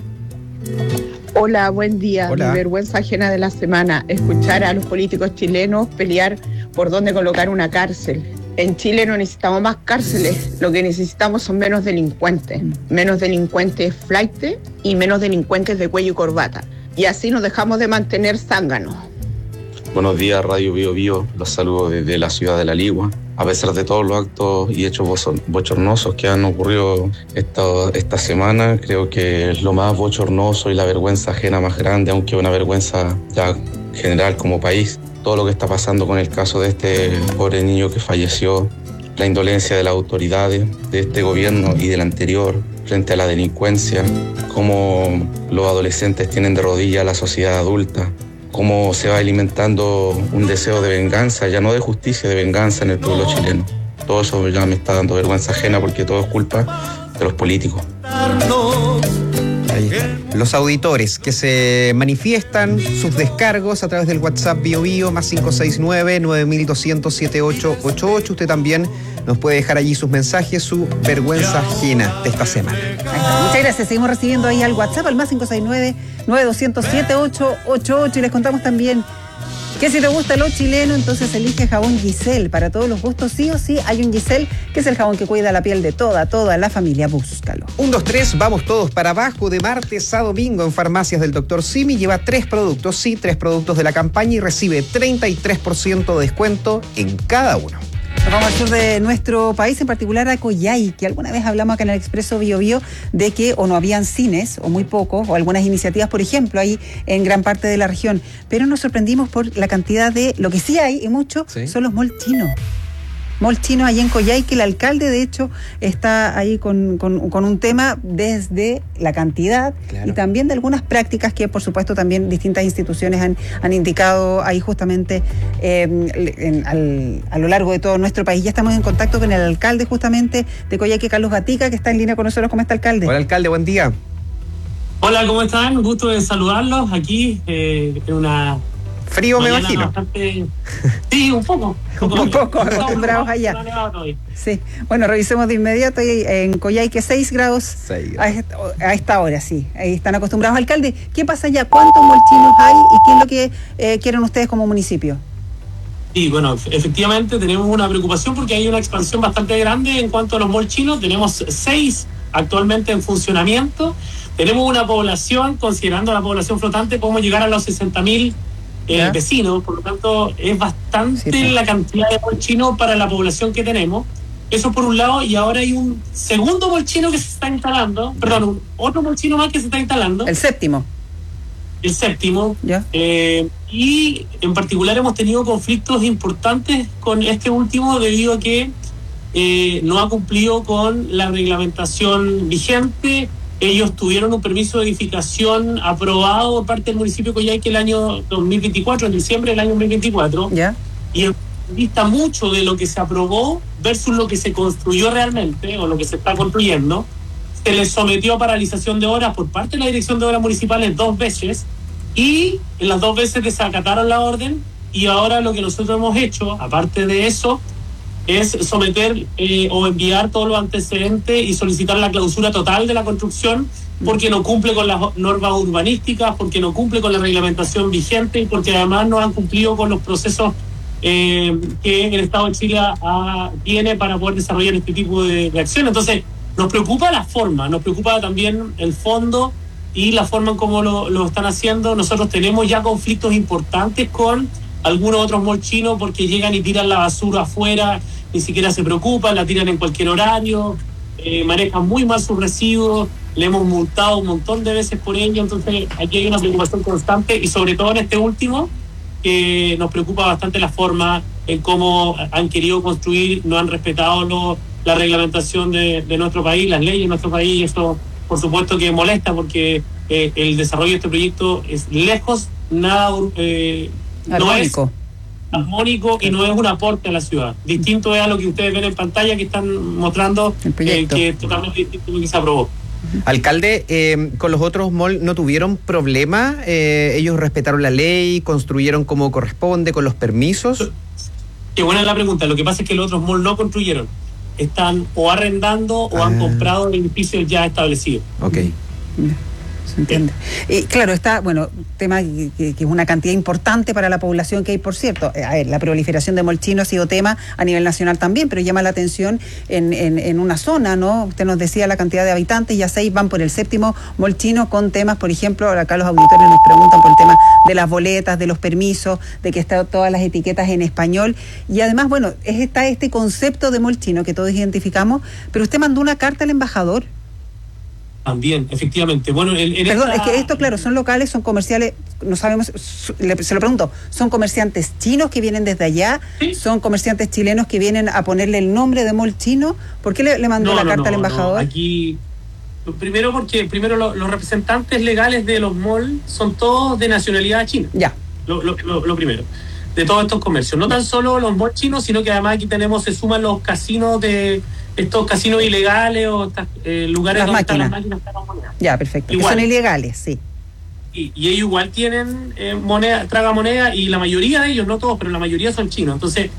Hola, buen día. Hola. Mi vergüenza ajena de la semana, escuchar a los políticos chilenos pelear por dónde colocar una cárcel. En Chile no necesitamos más cárceles, lo que necesitamos son menos delincuentes, menos delincuentes flight y menos delincuentes de cuello y corbata. Y así nos dejamos de mantener zánganos. Buenos días, Radio Bio Bio, los saludo desde la ciudad de La Ligua. A pesar de todos los actos y hechos bochornosos que han ocurrido esta, esta semana, creo que es lo más bochornoso y la vergüenza ajena más grande, aunque una vergüenza ya general como país. Todo lo que está pasando con el caso de este pobre niño que falleció, la indolencia de las autoridades, de este gobierno y del anterior, frente a la delincuencia, cómo los adolescentes tienen de rodillas a la sociedad adulta, cómo se va alimentando un deseo de venganza, ya no de justicia, de venganza en el pueblo chileno. Todo eso ya me está dando vergüenza ajena porque todo es culpa de los políticos. Ahí están. Los auditores que se manifiestan sus descargos a través del WhatsApp Bio Bio más cinco seis nueve, nueve dos cero cero, siete ocho ocho ocho. Usted también nos puede dejar allí sus mensajes, su vergüenza ajena de esta semana. Ahí está. Muchas gracias. Seguimos recibiendo ahí al WhatsApp al más cinco seis nueve, nueve dos cero cero, siete ocho ocho ocho y les contamos también que si te gusta lo chileno, entonces elige jabón Giselle. Para todos los gustos, sí o sí, hay un Giselle, que es el jabón que cuida la piel de toda, toda la familia. Búscalo. Un, dos, tres, vamos todos para abajo. De martes a domingo en farmacias del doctor Simi. Lleva tres productos, sí, tres productos de la campaña y recibe treinta y tres por ciento de descuento en cada uno. Nos vamos al sur de nuestro país, en particular a Coyhai, que alguna vez hablamos acá en el Expreso Bio Bio de que o no habían cines, o muy pocos, o algunas iniciativas, por ejemplo, ahí en gran parte de la región. Pero nos sorprendimos por la cantidad de, lo que sí hay, y mucho, ¿sí? Son los malls chinos. Mall chino allá en Coyhai, que el alcalde de hecho está ahí con, con, con un tema desde la cantidad, claro, y también de algunas prácticas que por supuesto también distintas instituciones han, han indicado ahí justamente eh, en, al, a lo largo de todo nuestro país. Ya estamos en contacto con el alcalde justamente de Coyhai, Carlos Gatica, que está en línea con nosotros. ¿Cómo está, alcalde? Hola, alcalde, buen día. Hola, ¿cómo están? Un gusto de saludarlos aquí eh, en una Frío, me imagino. Bastante... Sí, un poco. Un poco, un poco acostumbrados allá. Sí. Bueno, revisemos de inmediato. En Coyhaique, seis grados. seis grados. A esta hora, sí. Ahí están acostumbrados. Alcalde, ¿qué pasa allá? ¿Cuántos molchinos hay? ¿Y qué es lo que eh, quieren ustedes como municipio? Sí, bueno, efectivamente tenemos una preocupación porque hay una expansión bastante grande en cuanto a los molchinos. Tenemos seis actualmente en funcionamiento. Tenemos una población, considerando la población flotante, podemos llegar a los sesenta mil eh, vecinos. Por lo tanto, es bastante sí, la cantidad de molchinos para la población que tenemos. Eso por un lado, y ahora hay un segundo molchino que se está instalando, perdón, un, otro molchino más que se está instalando. El séptimo. El séptimo. ¿Ya? Eh, y en particular hemos tenido conflictos importantes con este último debido a que eh, no ha cumplido con la reglamentación vigente. Ellos tuvieron un permiso de edificación aprobado por parte del municipio de Coyhaique el año dos mil veinticuatro, en diciembre del año dos mil veinticuatro. ¿Ya? Y en vista mucho de lo que se aprobó versus lo que se construyó realmente o lo que se está construyendo, se les sometió a paralización de obras por parte de la Dirección de Obras Municipales dos veces y en las dos veces desacataron la orden y ahora lo que nosotros hemos hecho, aparte de eso, es someter eh, o enviar todos los antecedentes y solicitar la clausura total de la construcción porque no cumple con las normas urbanísticas, porque no cumple con la reglamentación vigente y porque además no han cumplido con los procesos eh, que el Estado de Chile ha, tiene para poder desarrollar este tipo de, de acciones. Entonces, nos preocupa la forma, nos preocupa también el fondo y la forma en cómo lo, lo están haciendo. Nosotros tenemos ya conflictos importantes con algunos otros molchinos porque llegan y tiran la basura afuera, ni siquiera se preocupan, la tiran en cualquier horario, eh, manejan muy mal sus residuos, le hemos multado un montón de veces por ello. Entonces aquí hay una preocupación constante y sobre todo en este último, que nos preocupa bastante la forma en cómo han querido construir, no han respetado los la reglamentación de, de nuestro país, las leyes de nuestro país, y eso por supuesto que molesta porque eh, el desarrollo de este proyecto es lejos, nada eh, no es armónico y no es un aporte a la ciudad. Distinto es a lo que ustedes ven en pantalla que están mostrando, eh, que es totalmente distinto a lo que se aprobó. Alcalde, eh, ¿con los otros malls no tuvieron problema? Eh, ¿Ellos respetaron la ley, construyeron como corresponde, con los permisos? Qué buena la pregunta. Lo que pasa es que los otros malls no construyeron. Están o arrendando o ah. han comprado edificios ya establecidos. Ok. Se entiende. Y claro, está, bueno, tema que, que, que es una cantidad importante para la población que hay, por cierto. A ver, la proliferación de molchinos ha sido tema a nivel nacional también, pero llama la atención en, en, en una zona, ¿no? Usted nos decía la cantidad de habitantes, ya seis van por el séptimo molchino con temas, por ejemplo, acá los auditores nos preguntan por el tema de las boletas, de los permisos, de que están todas las etiquetas en español. Y además, bueno, es, está este concepto de molchino que todos identificamos, pero usted mandó una carta al embajador. También, efectivamente. Bueno, el, el Perdón, esta... es que esto, claro, son locales, son comerciales, no sabemos, se lo pregunto, ¿son comerciantes chinos que vienen desde allá? ¿Sí? ¿Son comerciantes chilenos que vienen a ponerle el nombre de mall chino? ¿Por qué le, le mandó no, la no, carta no, al embajador? No. Aquí, primero porque primero lo, los representantes legales de los malls son todos de nacionalidad china. Ya. Lo, lo, lo, lo primero. De todos estos comercios. No tan solo los malls chinos, sino que además aquí tenemos, se suman los casinos de... estos casinos ilegales o estas, eh, lugares las donde máquinas. están las máquinas tragamonedas. Ya, perfecto. Igual. Que son ilegales, sí. Y, y ellos igual tienen eh, moneda, tragamoneda, y la mayoría de ellos, no todos, pero la mayoría son chinos. Entonces,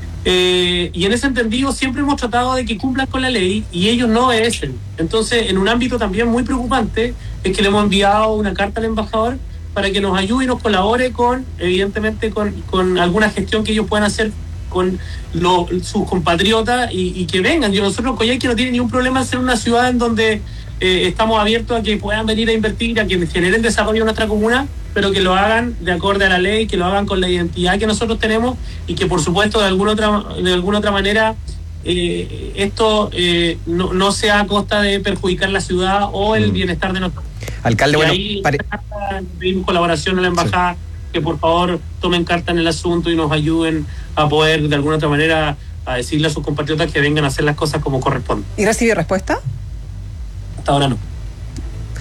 eh, y en ese entendido siempre hemos tratado de que cumplan con la ley y ellos no obedecen. Entonces, en un ámbito también muy preocupante, es que le hemos enviado una carta al embajador para que nos ayude y nos colabore con, evidentemente, con, con alguna gestión que ellos puedan hacer con lo, sus compatriotas y, y que vengan. Yo, nosotros Coyhaique no tiene ningún problema en ser una ciudad en donde eh, estamos abiertos a que puedan venir a invertir, a que generen desarrollo en nuestra comuna, pero que lo hagan de acorde a la ley, que lo hagan con la identidad que nosotros tenemos y que por supuesto de alguna otra, de alguna otra manera eh, esto eh, no, no sea a costa de perjudicar la ciudad o el mm. bienestar de nosotros. Alcalde, y bueno, ahí pare... pedimos colaboración a la embajada, sí, que por favor tomen carta en el asunto y nos ayuden a poder de alguna otra manera a decirle a sus compatriotas que vengan a hacer las cosas como corresponde. ¿Y recibió respuesta? Hasta ahora no.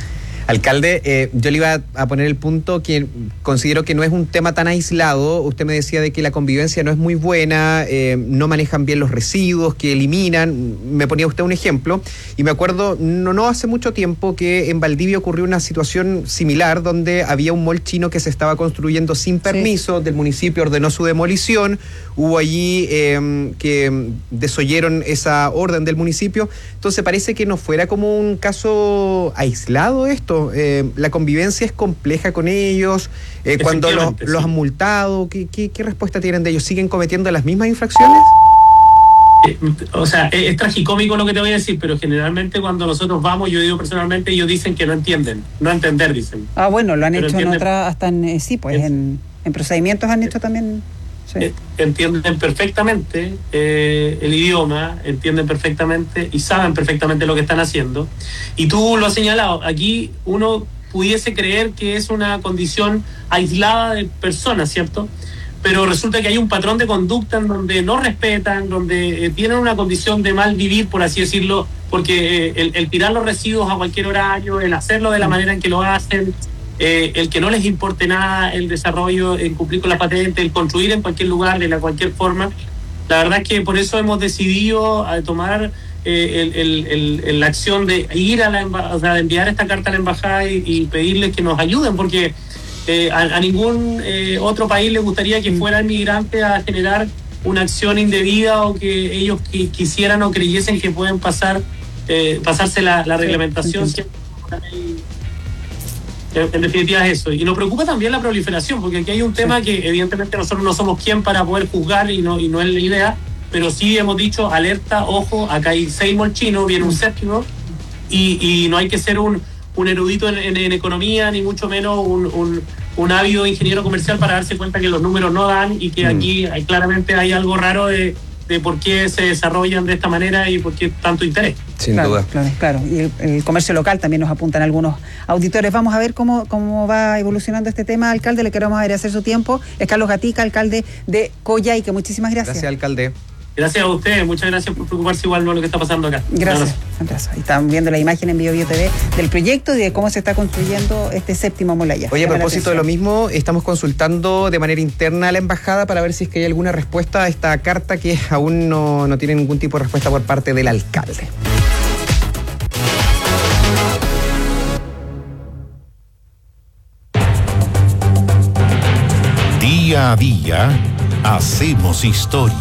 Alcalde, eh, yo le iba a poner el punto que considero que no es un tema tan aislado. Usted me decía de que la convivencia no es muy buena, eh, no manejan bien los residuos, que eliminan. Me ponía usted un ejemplo y me acuerdo, no, no hace mucho tiempo, que en Valdivia ocurrió una situación similar donde había un mall chino que se estaba construyendo sin permiso, sí. Del municipio ordenó su demolición, hubo allí eh, que desoyeron esa orden del municipio. Entonces parece que no fuera como un caso aislado esto. Eh, la convivencia es compleja con ellos, eh, cuando los, sí. los han multado, ¿qué, qué, ¿qué respuesta tienen de ellos? ¿Siguen cometiendo las mismas infracciones? Eh, o sea, es, es tragicómico lo que te voy a decir, pero generalmente cuando nosotros vamos, yo digo personalmente, ellos dicen que no entienden, no entender dicen. Ah, bueno, lo han pero hecho entienden, en otras, hasta en, eh, sí, pues es, en, en procedimientos han hecho también. Sí. Entienden perfectamente eh, el idioma, entienden perfectamente y saben perfectamente lo que están haciendo. Y tú lo has señalado, aquí uno pudiese creer que es una condición aislada de personas, ¿cierto? Pero resulta que hay un patrón de conducta en donde no respetan, donde eh, tienen una condición de mal vivir, por así decirlo, porque eh, el, el tirar los residuos a cualquier horario, el hacerlo de la manera en que lo hacen, Eh, el que no les importe nada el desarrollo, el cumplir con la patente, el construir en cualquier lugar, de la cualquier forma. La verdad es que por eso hemos decidido a tomar eh, el, el, el, el, la acción de ir a la embajada, o sea, de enviar esta carta a la embajada y, y pedirles que nos ayuden, porque eh, a, a ningún eh, otro país le gustaría que fuera el migrante a generar una acción indebida o que ellos que quisieran o creyesen que pueden pasar eh, pasarse la, la reglamentación. Sí, en definitiva es eso. Y nos preocupa también la proliferación, porque aquí hay un tema que evidentemente nosotros no somos quien para poder juzgar y no, y no es la idea, pero sí hemos dicho, alerta, ojo, acá hay seis malls chinos, viene un séptimo, y, y no hay que ser un, un erudito en, en, en economía, ni mucho menos un, un, un ávido ingeniero comercial para darse cuenta que los números no dan y que mm. aquí hay, claramente hay algo raro de, de por qué se desarrollan de esta manera y por qué tanto interés. Sin claro, duda. Claro, claro. Y el, el comercio local también nos apuntan algunos auditores. Vamos a ver cómo, cómo va evolucionando este tema, alcalde. Le queremos agradecer su tiempo. Es Carlos Gatica, alcalde de Coyhaique. Muchísimas gracias. Gracias, alcalde. Gracias a ustedes, muchas gracias por preocuparse igual de lo que está pasando acá. Gracias. Gracias. Están viendo la imagen en Bio Bio T V del proyecto y de cómo se está construyendo este séptimo mall allá. Oye, a propósito de lo mismo, estamos consultando de manera interna a la embajada para ver si es que hay alguna respuesta a esta carta que aún no, no tiene ningún tipo de respuesta por parte del alcalde. Día a día hacemos historia.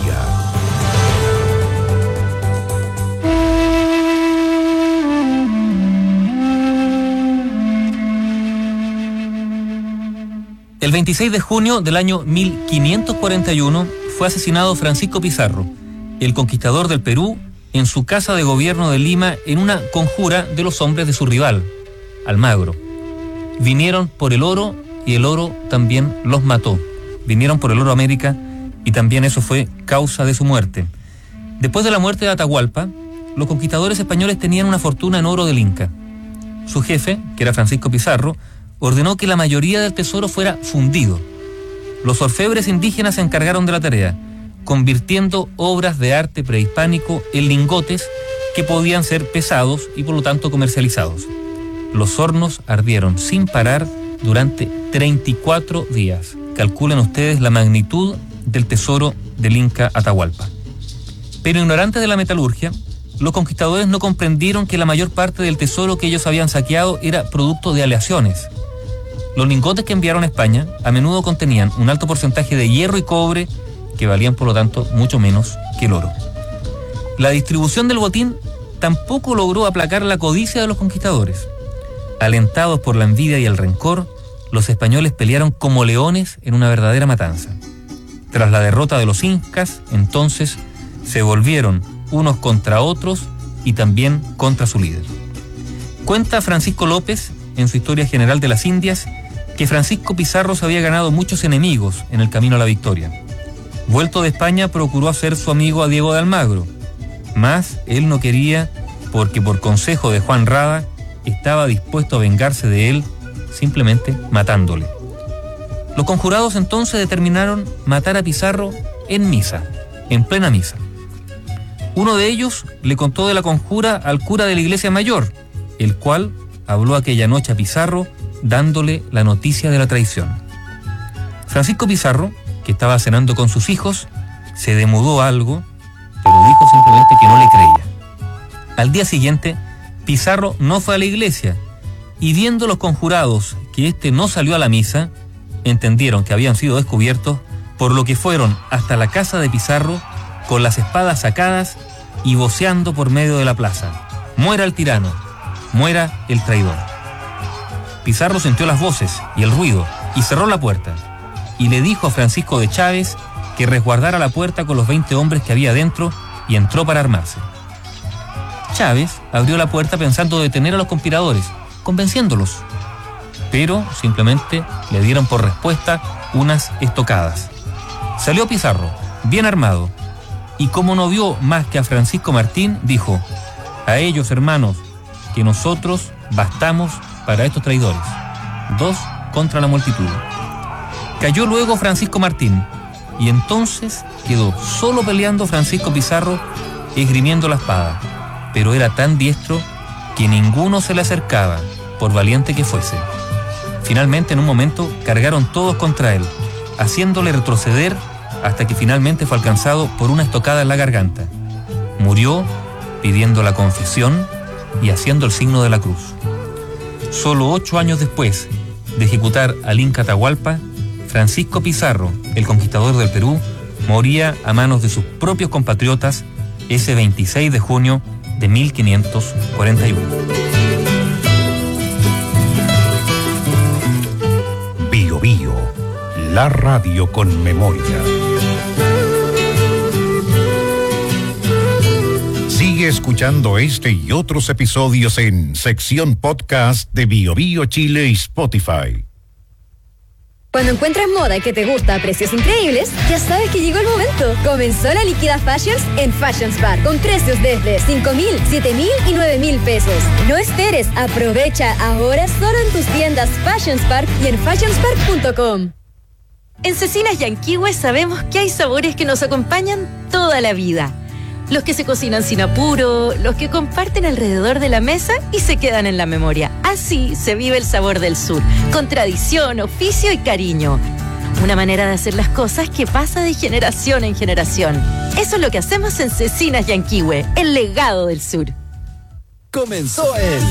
El veintiséis de junio del año mil quinientos cuarenta y uno fue asesinado Francisco Pizarro, el conquistador del Perú, en su casa de gobierno de Lima en una conjura de los hombres de su rival, Almagro. Vinieron por el oro y el oro también los mató. Vinieron por el oro a América y también eso fue causa de su muerte. Después de la muerte de Atahualpa, los conquistadores españoles tenían una fortuna en oro del Inca. Su jefe, que era Francisco Pizarro, ordenó que la mayoría del tesoro fuera fundido. Los orfebres indígenas se encargaron de la tarea, convirtiendo obras de arte prehispánico en lingotes que podían ser pesados y por lo tanto comercializados. Los hornos ardieron sin parar durante treinta y cuatro días. Calculen ustedes la magnitud del tesoro del Inca Atahualpa. Pero ignorantes de la metalurgia, los conquistadores no comprendieron que la mayor parte del tesoro que ellos habían saqueado era producto de aleaciones. Los lingotes que enviaron a España a menudo contenían un alto porcentaje de hierro y cobre que valían por lo tanto mucho menos que el oro. La distribución del botín tampoco logró aplacar la codicia de los conquistadores. Alentados por la envidia y el rencor, los españoles pelearon como leones en una verdadera matanza. Tras la derrota de los incas, entonces se volvieron unos contra otros y también contra su líder. Cuenta Francisco López, en su Historia General de las Indias, que Francisco Pizarro se había ganado muchos enemigos en el camino a la victoria. Vuelto de España, procuró hacer su amigo a Diego de Almagro, mas él no quería porque por consejo de Juan Rada estaba dispuesto a vengarse de él simplemente matándole. Los conjurados entonces determinaron matar a Pizarro en misa, en plena misa. Uno de ellos le contó de la conjura al cura de la iglesia mayor, el cual habló aquella noche a Pizarro dándole la noticia de la traición. Francisco Pizarro, que estaba cenando con sus hijos, se demudó algo, pero dijo simplemente que no le creía. Al día siguiente, Pizarro no fue a la iglesia y viendo los conjurados que éste no salió a la misa, entendieron que habían sido descubiertos, por lo que fueron hasta la casa de Pizarro con las espadas sacadas y voceando por medio de la plaza: «Muera el tirano, muera el traidor». Pizarro sintió las voces y el ruido y cerró la puerta y le dijo a Francisco de Chávez que resguardara la puerta con los veinte hombres que había dentro y entró para armarse. Chávez abrió la puerta pensando detener a los conspiradores, convenciéndolos, pero simplemente le dieron por respuesta unas estocadas. Salió Pizarro, bien armado, y como no vio más que a Francisco Martín, dijo: «A ellos, hermanos, que nosotros bastamos para estos traidores, dos contra la multitud». Cayó luego Francisco Martín, y entonces quedó solo peleando Francisco Pizarro, esgrimiendo la espada, pero era tan diestro que ninguno se le acercaba, por valiente que fuese. Finalmente, en un momento, cargaron todos contra él, haciéndole retroceder hasta que finalmente fue alcanzado por una estocada en la garganta. Murió pidiendo la confesión y haciendo el signo de la cruz. Solo ocho años después de ejecutar al Inca Atahualpa, Francisco Pizarro, el conquistador del Perú, moría a manos de sus propios compatriotas ese veintiséis de junio de mil quinientos cuarenta y uno. Bio Bio, la radio con memoria. Sigue escuchando este y otros episodios en sección podcast de Bio Bio Chile y Spotify. Cuando encuentras moda que te gusta a precios increíbles, ya sabes que llegó el momento. Comenzó la Liquida Fashions en Fashions Bar, con precios desde cinco mil, siete mil y nueve mil pesos. No esperes, aprovecha ahora solo en tus tiendas Fashions Park y en fashions park punto com. En Cecinas Yanquihue sabemos que hay sabores que nos acompañan toda la vida. Los que se cocinan sin apuro, los que comparten alrededor de la mesa y se quedan en la memoria. Así se vive el sabor del sur, con tradición, oficio y cariño. Una manera de hacer las cosas que pasa de generación en generación. Eso es lo que hacemos en Cecinas Yanquihue, el legado del sur. Comenzó el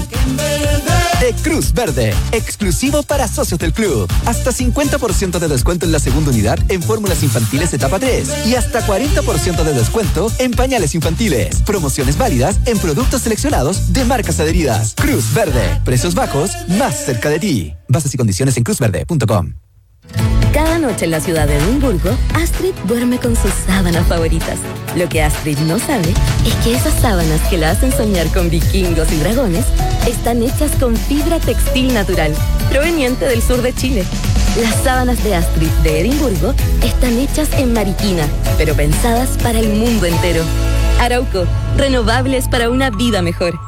E Cruz Verde, exclusivo para socios del club. Hasta cincuenta por ciento de descuento en la segunda unidad en fórmulas infantiles etapa tres y hasta cuarenta por ciento de descuento en pañales infantiles. Promociones válidas en productos seleccionados de marcas adheridas. Cruz Verde, precios bajos más cerca de ti. Bases y condiciones en cruz verde punto com. Cada noche en la ciudad de Edimburgo, Astrid duerme con sus sábanas favoritas. Lo que Astrid no sabe es que esas sábanas que la hacen soñar con vikingos y dragones están hechas con fibra textil natural, proveniente del sur de Chile. Las sábanas de Astrid de Edimburgo están hechas en Mariquina, pero pensadas para el mundo entero. Arauco, renovables para una vida mejor.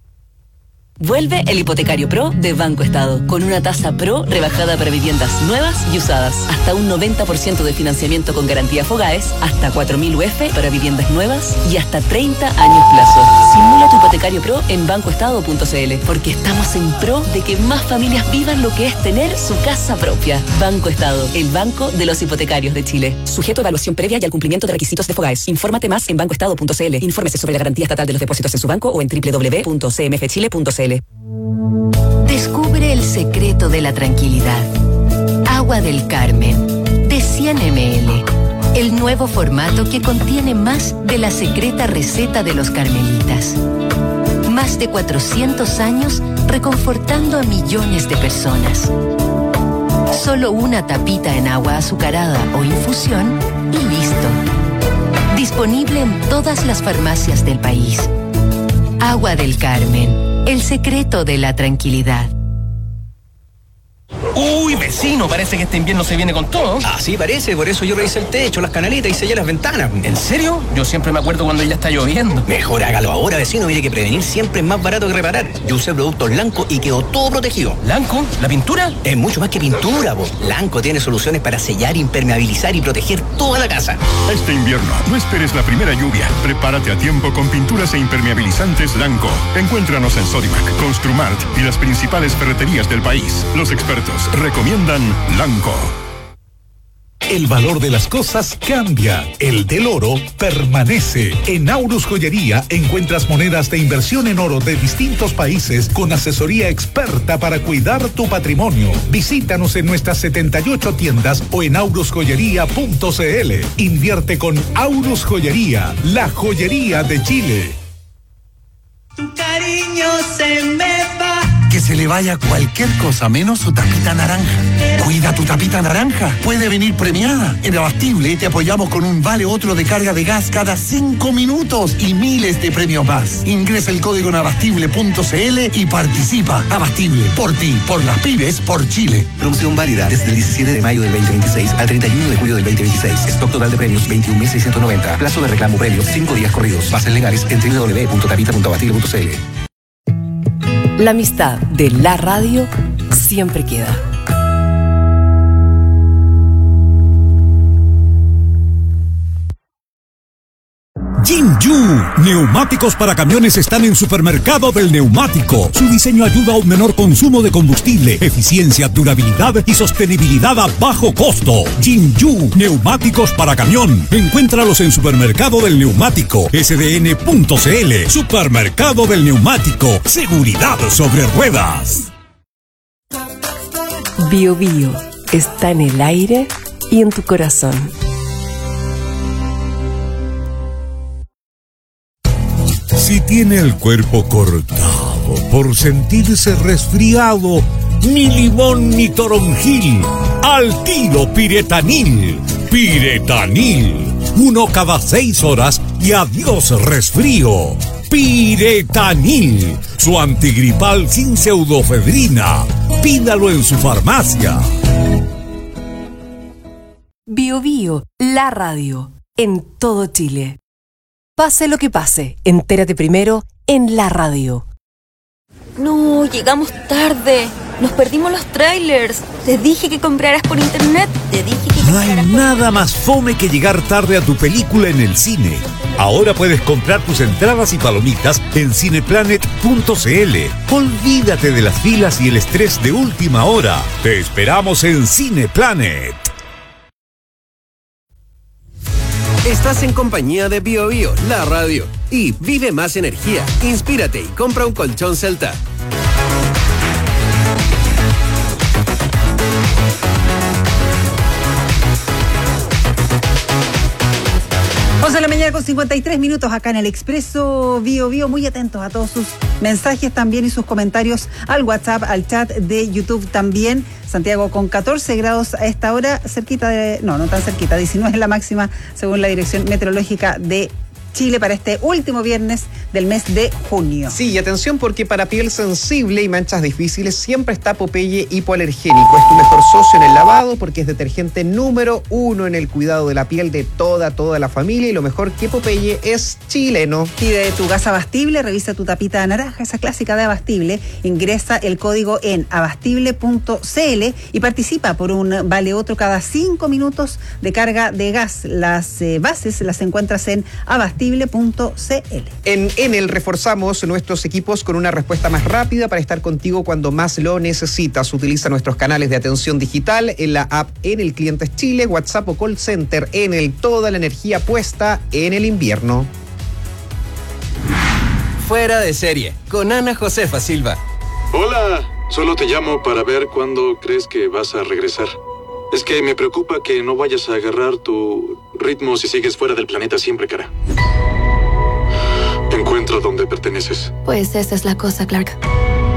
Vuelve el Hipotecario Pro de Banco Estado, con una tasa Pro rebajada para viviendas nuevas y usadas. Hasta un noventa por ciento de financiamiento con garantía Fogaes, hasta cuatro mil U F para viviendas nuevas y hasta treinta años plazo. Simula tu Hipotecario Pro en banco estado punto c l, porque estamos en pro de que más familias vivan lo que es tener su casa propia. Banco Estado, el banco de los hipotecarios de Chile. Sujeto a evaluación previa y al cumplimiento de requisitos de Fogaes. Infórmate más en banco estado punto c l. Infórmese sobre la garantía estatal de los depósitos en su banco o en doble u doble u doble u punto c m f chile punto c l. Descubre el secreto de la tranquilidad. Agua del Carmen, de cien mililitros. El nuevo formato que contiene más de la secreta receta de los carmelitas. Más de cuatrocientos años reconfortando a millones de personas. Solo una tapita en agua azucarada o infusión y listo. Disponible en todas las farmacias del país. Agua del Carmen, el secreto de la tranquilidad. ¡Uh! Uy, vecino, parece que este invierno se viene con todo. Ah, sí, parece. Por eso yo revisé el techo, las canaletas y sellé las ventanas. ¿En serio? Yo siempre me acuerdo cuando ya está lloviendo. Mejor hágalo ahora, vecino. Mire que prevenir siempre es más barato que reparar. Yo usé productos Lanco y quedó todo protegido. ¿Lanco? ¿La pintura? Es mucho más que pintura, po. Lanco tiene soluciones para sellar, impermeabilizar y proteger toda la casa. Este invierno, no esperes la primera lluvia. Prepárate a tiempo con pinturas e impermeabilizantes Lanco. Encuéntranos en Sodimac, Construmart y las principales ferreterías del país. Los expertos recomiendan Lanco. El valor de las cosas cambia. El del oro permanece. En Aurus Joyería encuentras monedas de inversión en oro de distintos países con asesoría experta para cuidar tu patrimonio. Visítanos en nuestras setenta y ocho tiendas o en aurus joyería punto c l. Invierte con Aurus Joyería, la joyería de Chile. Tu cariño se me va. Que se le vaya cualquier cosa menos su tapita naranja. Cuida tu tapita naranja. Puede venir premiada. En Abastible te apoyamos con un vale otro de carga de gas cada cinco minutos y miles de premios más. Ingresa el código en abastible punto c l y participa. Abastible, por ti, por las pymes, por Chile. Promoción válida desde el diecisiete de mayo del veinte veintiséis al treinta y uno de julio del veinte veintiséis. Stock total de premios veintiún mil seiscientos noventa. Plazo de reclamo premios cinco días corridos. Bases legales en doble u doble u doble u punto tapita punto abastible punto c l. La amistad de la radio siempre queda. Jinju, neumáticos para camiones están en Supermercado del Neumático. Su diseño ayuda a un menor consumo de combustible, eficiencia, durabilidad y sostenibilidad a bajo costo. Jinju, neumáticos para camión. Encuéntralos en Supermercado del Neumático, s d n punto c l. Supermercado del Neumático, seguridad sobre ruedas. Bio Bio está en el aire y en tu corazón. Si tiene el cuerpo cortado por sentirse resfriado, ni limón ni toronjil, al tiro Piretanil. Piretanil, uno cada seis horas y adiós resfrío. Piretanil, su antigripal sin pseudofedrina. Pídalo en su farmacia. Bio Bio, la radio, en todo Chile. Pase lo que pase, entérate primero en la radio. No, llegamos tarde. Nos perdimos los trailers. Te dije que compraras por internet. Te dije que No hay nada más fome que llegar tarde a tu película en el cine. Ahora puedes comprar tus entradas y palomitas en cineplanet punto c l. Olvídate de las filas y el estrés de última hora. Te esperamos en Cineplanet. Estás en compañía de Bio Bio, la radio. Y vive más energía. Inspírate y compra un colchón Celta. once de la mañana con cincuenta y tres minutos acá en el Expreso Bio Bio. Muy atentos a todos sus mensajes también y sus comentarios al WhatsApp, al chat de YouTube también. Santiago con catorce grados a esta hora, cerquita de... No, no tan cerquita, diecinueve es la máxima según la Dirección Meteorológica de Chile para este último viernes del mes de junio. Sí, y atención porque para piel sensible y manchas difíciles siempre está Popeye Hipoalergénico. Es tu mejor socio en el lavado porque es detergente número uno en el cuidado de la piel de toda, toda la familia, y lo mejor que Popeye es chileno. Pide tu gas Abastible, revisa tu tapita naranja, esa clásica de Abastible, ingresa el código en abastible punto c l y participa por un vale otro cada cinco minutos de carga de gas. Las eh, bases las encuentras en abastible punto c l. En Enel reforzamos nuestros equipos con una respuesta más rápida para estar contigo cuando más lo necesitas. Utiliza nuestros canales de atención digital en la app Enel Clientes Chile, WhatsApp o Call Center. Enel, toda la energía puesta en el invierno. Fuera de serie, con Ana Josefa Silva. Hola, solo te llamo para ver cuándo crees que vas a regresar. Es que me preocupa que no vayas a agarrar tu ritmo si sigues fuera del planeta siempre, cara. Encuentra dónde perteneces. Pues esa es la cosa, Clark.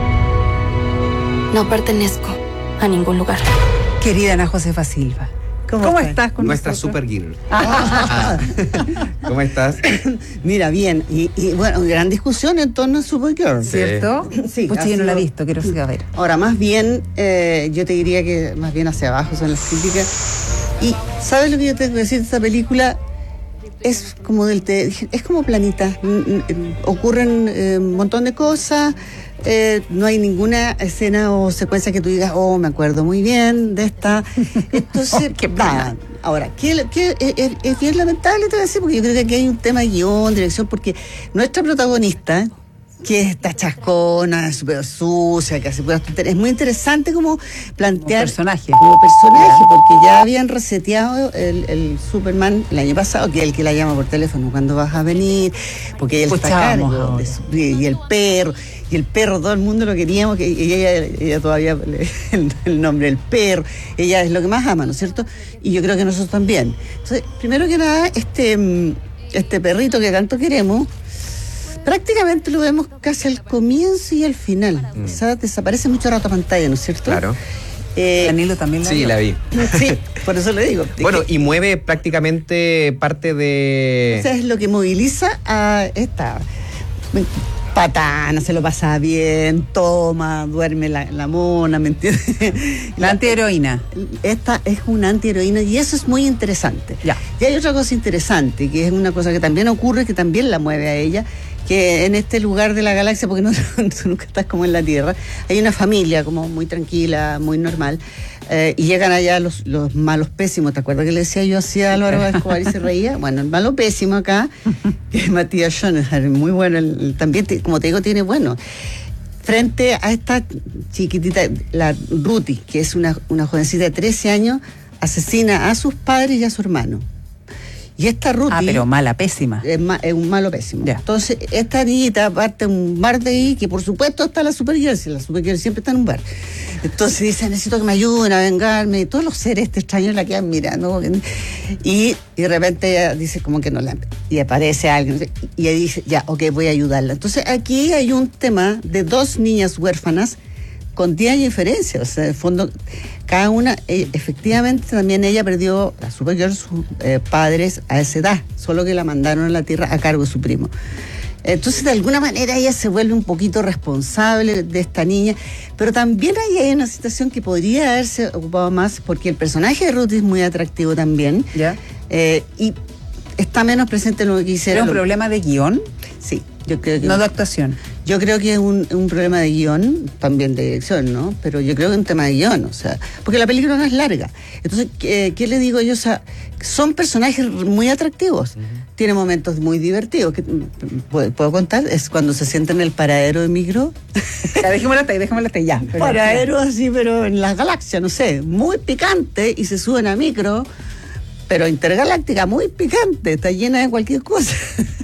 No pertenezco a ningún lugar. Querida Ana Josefa Silva, ¿Cómo, ¿Cómo estás con nuestra nosotros? Supergirl? Ah. ¿Cómo estás? Mira, bien. Y, y bueno, gran discusión en torno a Supergirl. ¿Cierto? Sí. Pues yo no la he visto, quiero saber. Ahora, más bien, eh, yo te diría que más bien hacia abajo son las críticas. Y, ¿sabes lo que yo tengo que decir de esta película? Es como del te, es como planita. Ocurren eh, un montón de cosas. Eh, no hay ninguna escena o secuencia que tú digas, oh, me acuerdo muy bien de esta. Entonces, oh, qué nada. Ahora, ¿qué, qué, es, es bien lamentable, te voy a decir, porque yo creo que aquí hay un tema de guión, dirección, porque nuestra protagonista, que está chascona, súper sucia, que hace puras tonterías, es muy interesante como plantear... Como personaje. Como personaje, porque ya habían reseteado el, el Superman el año pasado, que es el que la llama por teléfono, cuando vas a venir, porque él está a cargo, de su, y el perro... Y el perro, todo el mundo lo queríamos, que y ella, ella todavía, el, el nombre del perro, ella es lo que más ama, ¿no es cierto? Y yo creo que nosotros también. Entonces, primero que nada, este, este perrito que tanto queremos, prácticamente lo vemos casi al comienzo y al final. Mm. O sea, desaparece mucho rato a pantalla, ¿no es cierto? Claro. Eh, Danilo también la Sí, vio. la vi. Sí, por eso le digo. Bueno, y mueve prácticamente parte de... O sea, es lo que moviliza a esta... patana, se lo pasa bien, toma, duerme la, la mona, ¿me entiendes? La antiheroína. Esta es una antiheroína y eso es muy interesante. Ya. Y hay otra cosa interesante, que es una cosa que también ocurre, que también la mueve a ella, que en este lugar de la galaxia, porque no, tú nunca estás como en la Tierra, hay una familia como muy tranquila, muy normal, eh, y llegan allá los, los malos pésimos. ¿Te acuerdas que le decía yo así a Álvaro Escobar y se reía? Bueno, el malo pésimo acá, que es Matías Schoenacker, muy bueno, el, el, también, te, como te digo, tiene bueno. Frente a esta chiquitita, la Ruthie, que es una, una jovencita de trece años, asesina a sus padres y a su hermano. Y esta Ruthie... Ah, pero mala, pésima. Es, ma, es un malo pésimo. Ya. Entonces, esta niñita parte a un bar de ahí, que por supuesto está la Supergirl, si la Supergirl siempre está en un bar. Entonces dice, necesito que me ayuden a vengarme. Y todos los seres este extraños la quedan mirando. Y, y de repente ella dice como que no la... Y aparece alguien. Y ella dice, ya, ok, voy a ayudarla. Entonces, aquí hay un tema de dos niñas huérfanas con diez años de diferencia. O sea, en el fondo, cada una, eh, efectivamente, también ella perdió, la Supergirl, sus eh, padres a esa edad, solo que la mandaron a la Tierra a cargo de su primo. Entonces, de alguna manera, ella se vuelve un poquito responsable de esta niña, pero también ahí hay una situación que podría haberse ocupado más, porque el personaje de Ruth es muy atractivo también, ¿ya? Eh, y está menos presente en lo que quisiera. ¿Es un problema de guión? Sí, yo creo que... No de actuación. Yo creo que es un, un problema de guión, también de dirección, ¿no? Pero yo creo que es un tema de guión, o sea, porque la película no es larga. Entonces, ¿qué, qué le digo yo? O sea, son personajes muy atractivos. Uh-huh. Tiene momentos muy divertidos. Que, ¿puedo, ¿Puedo contar? Es cuando se sienta en el paradero de micro. Ya, dejémoslo hasta ahí, dejémoslo hasta ahí, ya. Pero, paradero ya. Así, pero en la galaxia, no sé, muy picante, y se suben a micro, pero intergaláctica, muy picante, está llena de cualquier cosa.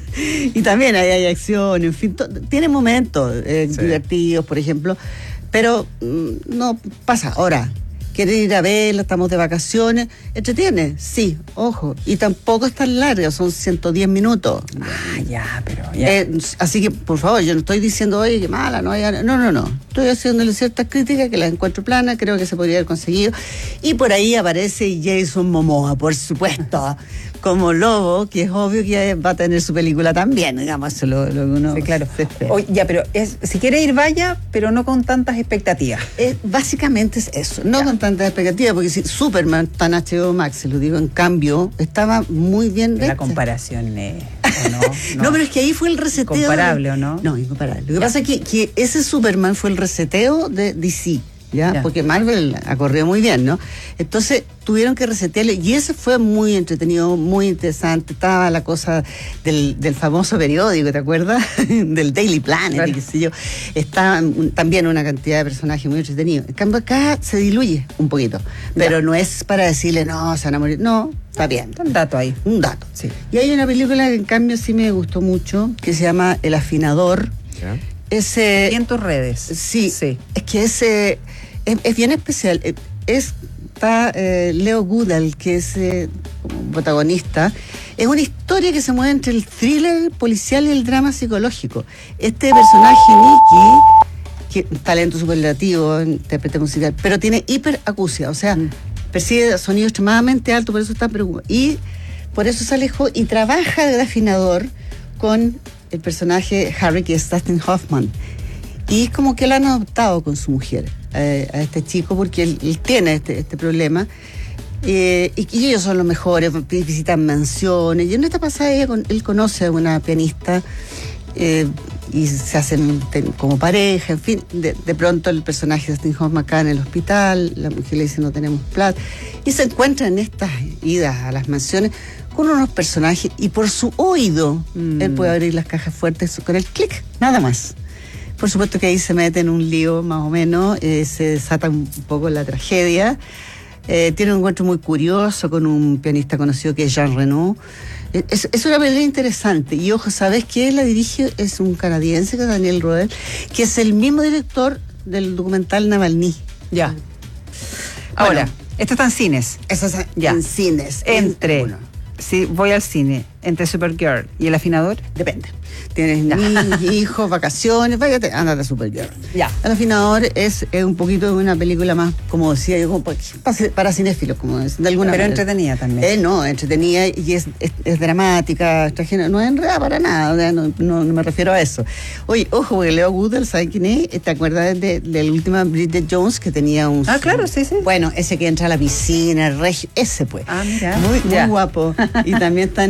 Y también hay, hay acción, en fin, to, tiene momentos eh, sí. divertidos, por ejemplo, pero mm, no pasa. Ahora, ¿quiere ir a verla? Estamos de vacaciones. ¿Entretiene? Sí, ojo. Y tampoco es tan larga, son ciento diez minutos. Ah, ya, pero ya. Eh, así que, por favor, yo no estoy diciendo, oye, qué mala, no, no, no, no. Estoy haciéndole ciertas críticas que las encuentro planas, creo que se podría haber conseguido. Y por ahí aparece Jason Momoa, por supuesto, como Lobo, que es obvio que va a tener su película también, digamos, eso lo, lo que uno... Sí, claro. Oye, ya, pero es, si quiere ir, vaya, pero no con tantas expectativas. Eh, básicamente es eso, no ya. con tantas expectativas, porque si Superman está en H B O Max, se lo digo, en cambio, estaba muy bien... La comparación es... No, no. No, pero es que ahí fue el reseteo... ¿Incomparable o no? No, incomparable. Lo que ya. pasa es que, que ese Superman fue el reseteo de D C, ¿ya? ya. Porque Marvel ha corrido muy bien, ¿no? Entonces tuvieron que resetearle, y ese fue muy entretenido, muy interesante. Estaba la cosa del, del famoso periódico, ¿te acuerdas? Del Daily Planet, claro. qué sé yo. Estaba también una cantidad de personajes muy entretenidos. En cambio acá se diluye un poquito, pero ya. no es para decirle, no, se van a morir, no, está bien. Un dato ahí. Un dato. Sí. Y hay una película que en cambio sí me gustó mucho, que se llama El Afinador. ¿Ya? Ese, y en tus redes. Sí, sí. Es que ese es, es bien especial. Es, está eh, Leo Goodall, que es eh, como protagonista. Es una historia que se mueve entre el thriller policial y el drama psicológico. Este personaje, Nicky, que talento superlativo, intérprete musical, pero tiene hiperacusia, o sea, mm. percibe sonido extremadamente alto, por eso está preocupado. Y por eso se alejó y trabaja de afinador con el personaje Harry, que es Dustin Hoffman. Y como que lo han adoptado con su mujer, eh, a este chico, porque él, él tiene este, este problema. Eh, y, y ellos son los mejores, visitan mansiones. Y en esta pasada ella con, él conoce a una pianista eh, y se hacen ten, como pareja, en fin. De, de pronto el personaje de Dustin Hoffman acá en el hospital, la mujer le dice no tenemos plata. Y se encuentran en estas idas a las mansiones con unos personajes y por su oído mm. él puede abrir las cajas fuertes con el clic, nada más. Por supuesto que ahí se mete en un lío más o menos, eh, se desata un poco la tragedia. Eh, tiene un encuentro muy curioso con un pianista conocido que es Jean Reno. Eh, es, es una película interesante. Y ojo, ¿sabes quién la dirige? Es un canadiense, que es Daniel Roeder, que es el mismo director del documental Navalny. Ya. Ahora, bueno, esto está en cines. Eso está ya. en cines. Entre, bueno. si voy al cine, entre Supergirl y El Afinador. Depende. Tienes niños, hijos, vacaciones, váyate, ándate a Supergirl. Ya. El Afinador es, es un poquito de una película más, como decía yo, como para, para cinéfilos, como es, de alguna Pero manera. entretenida también. Eh, no, entretenida y es, es, es dramática, no es enredada para nada, no, no, no me refiero a eso. Oye, ojo, porque Leo Goodell, ¿sabes quién es? ¿Te acuerdas de, de la última Bridget Jones que tenía un... Ah, claro, sí, sí. Bueno, ese que entra a la piscina, el regio, ese pues. Ah, mira. Muy, muy guapo. Y también está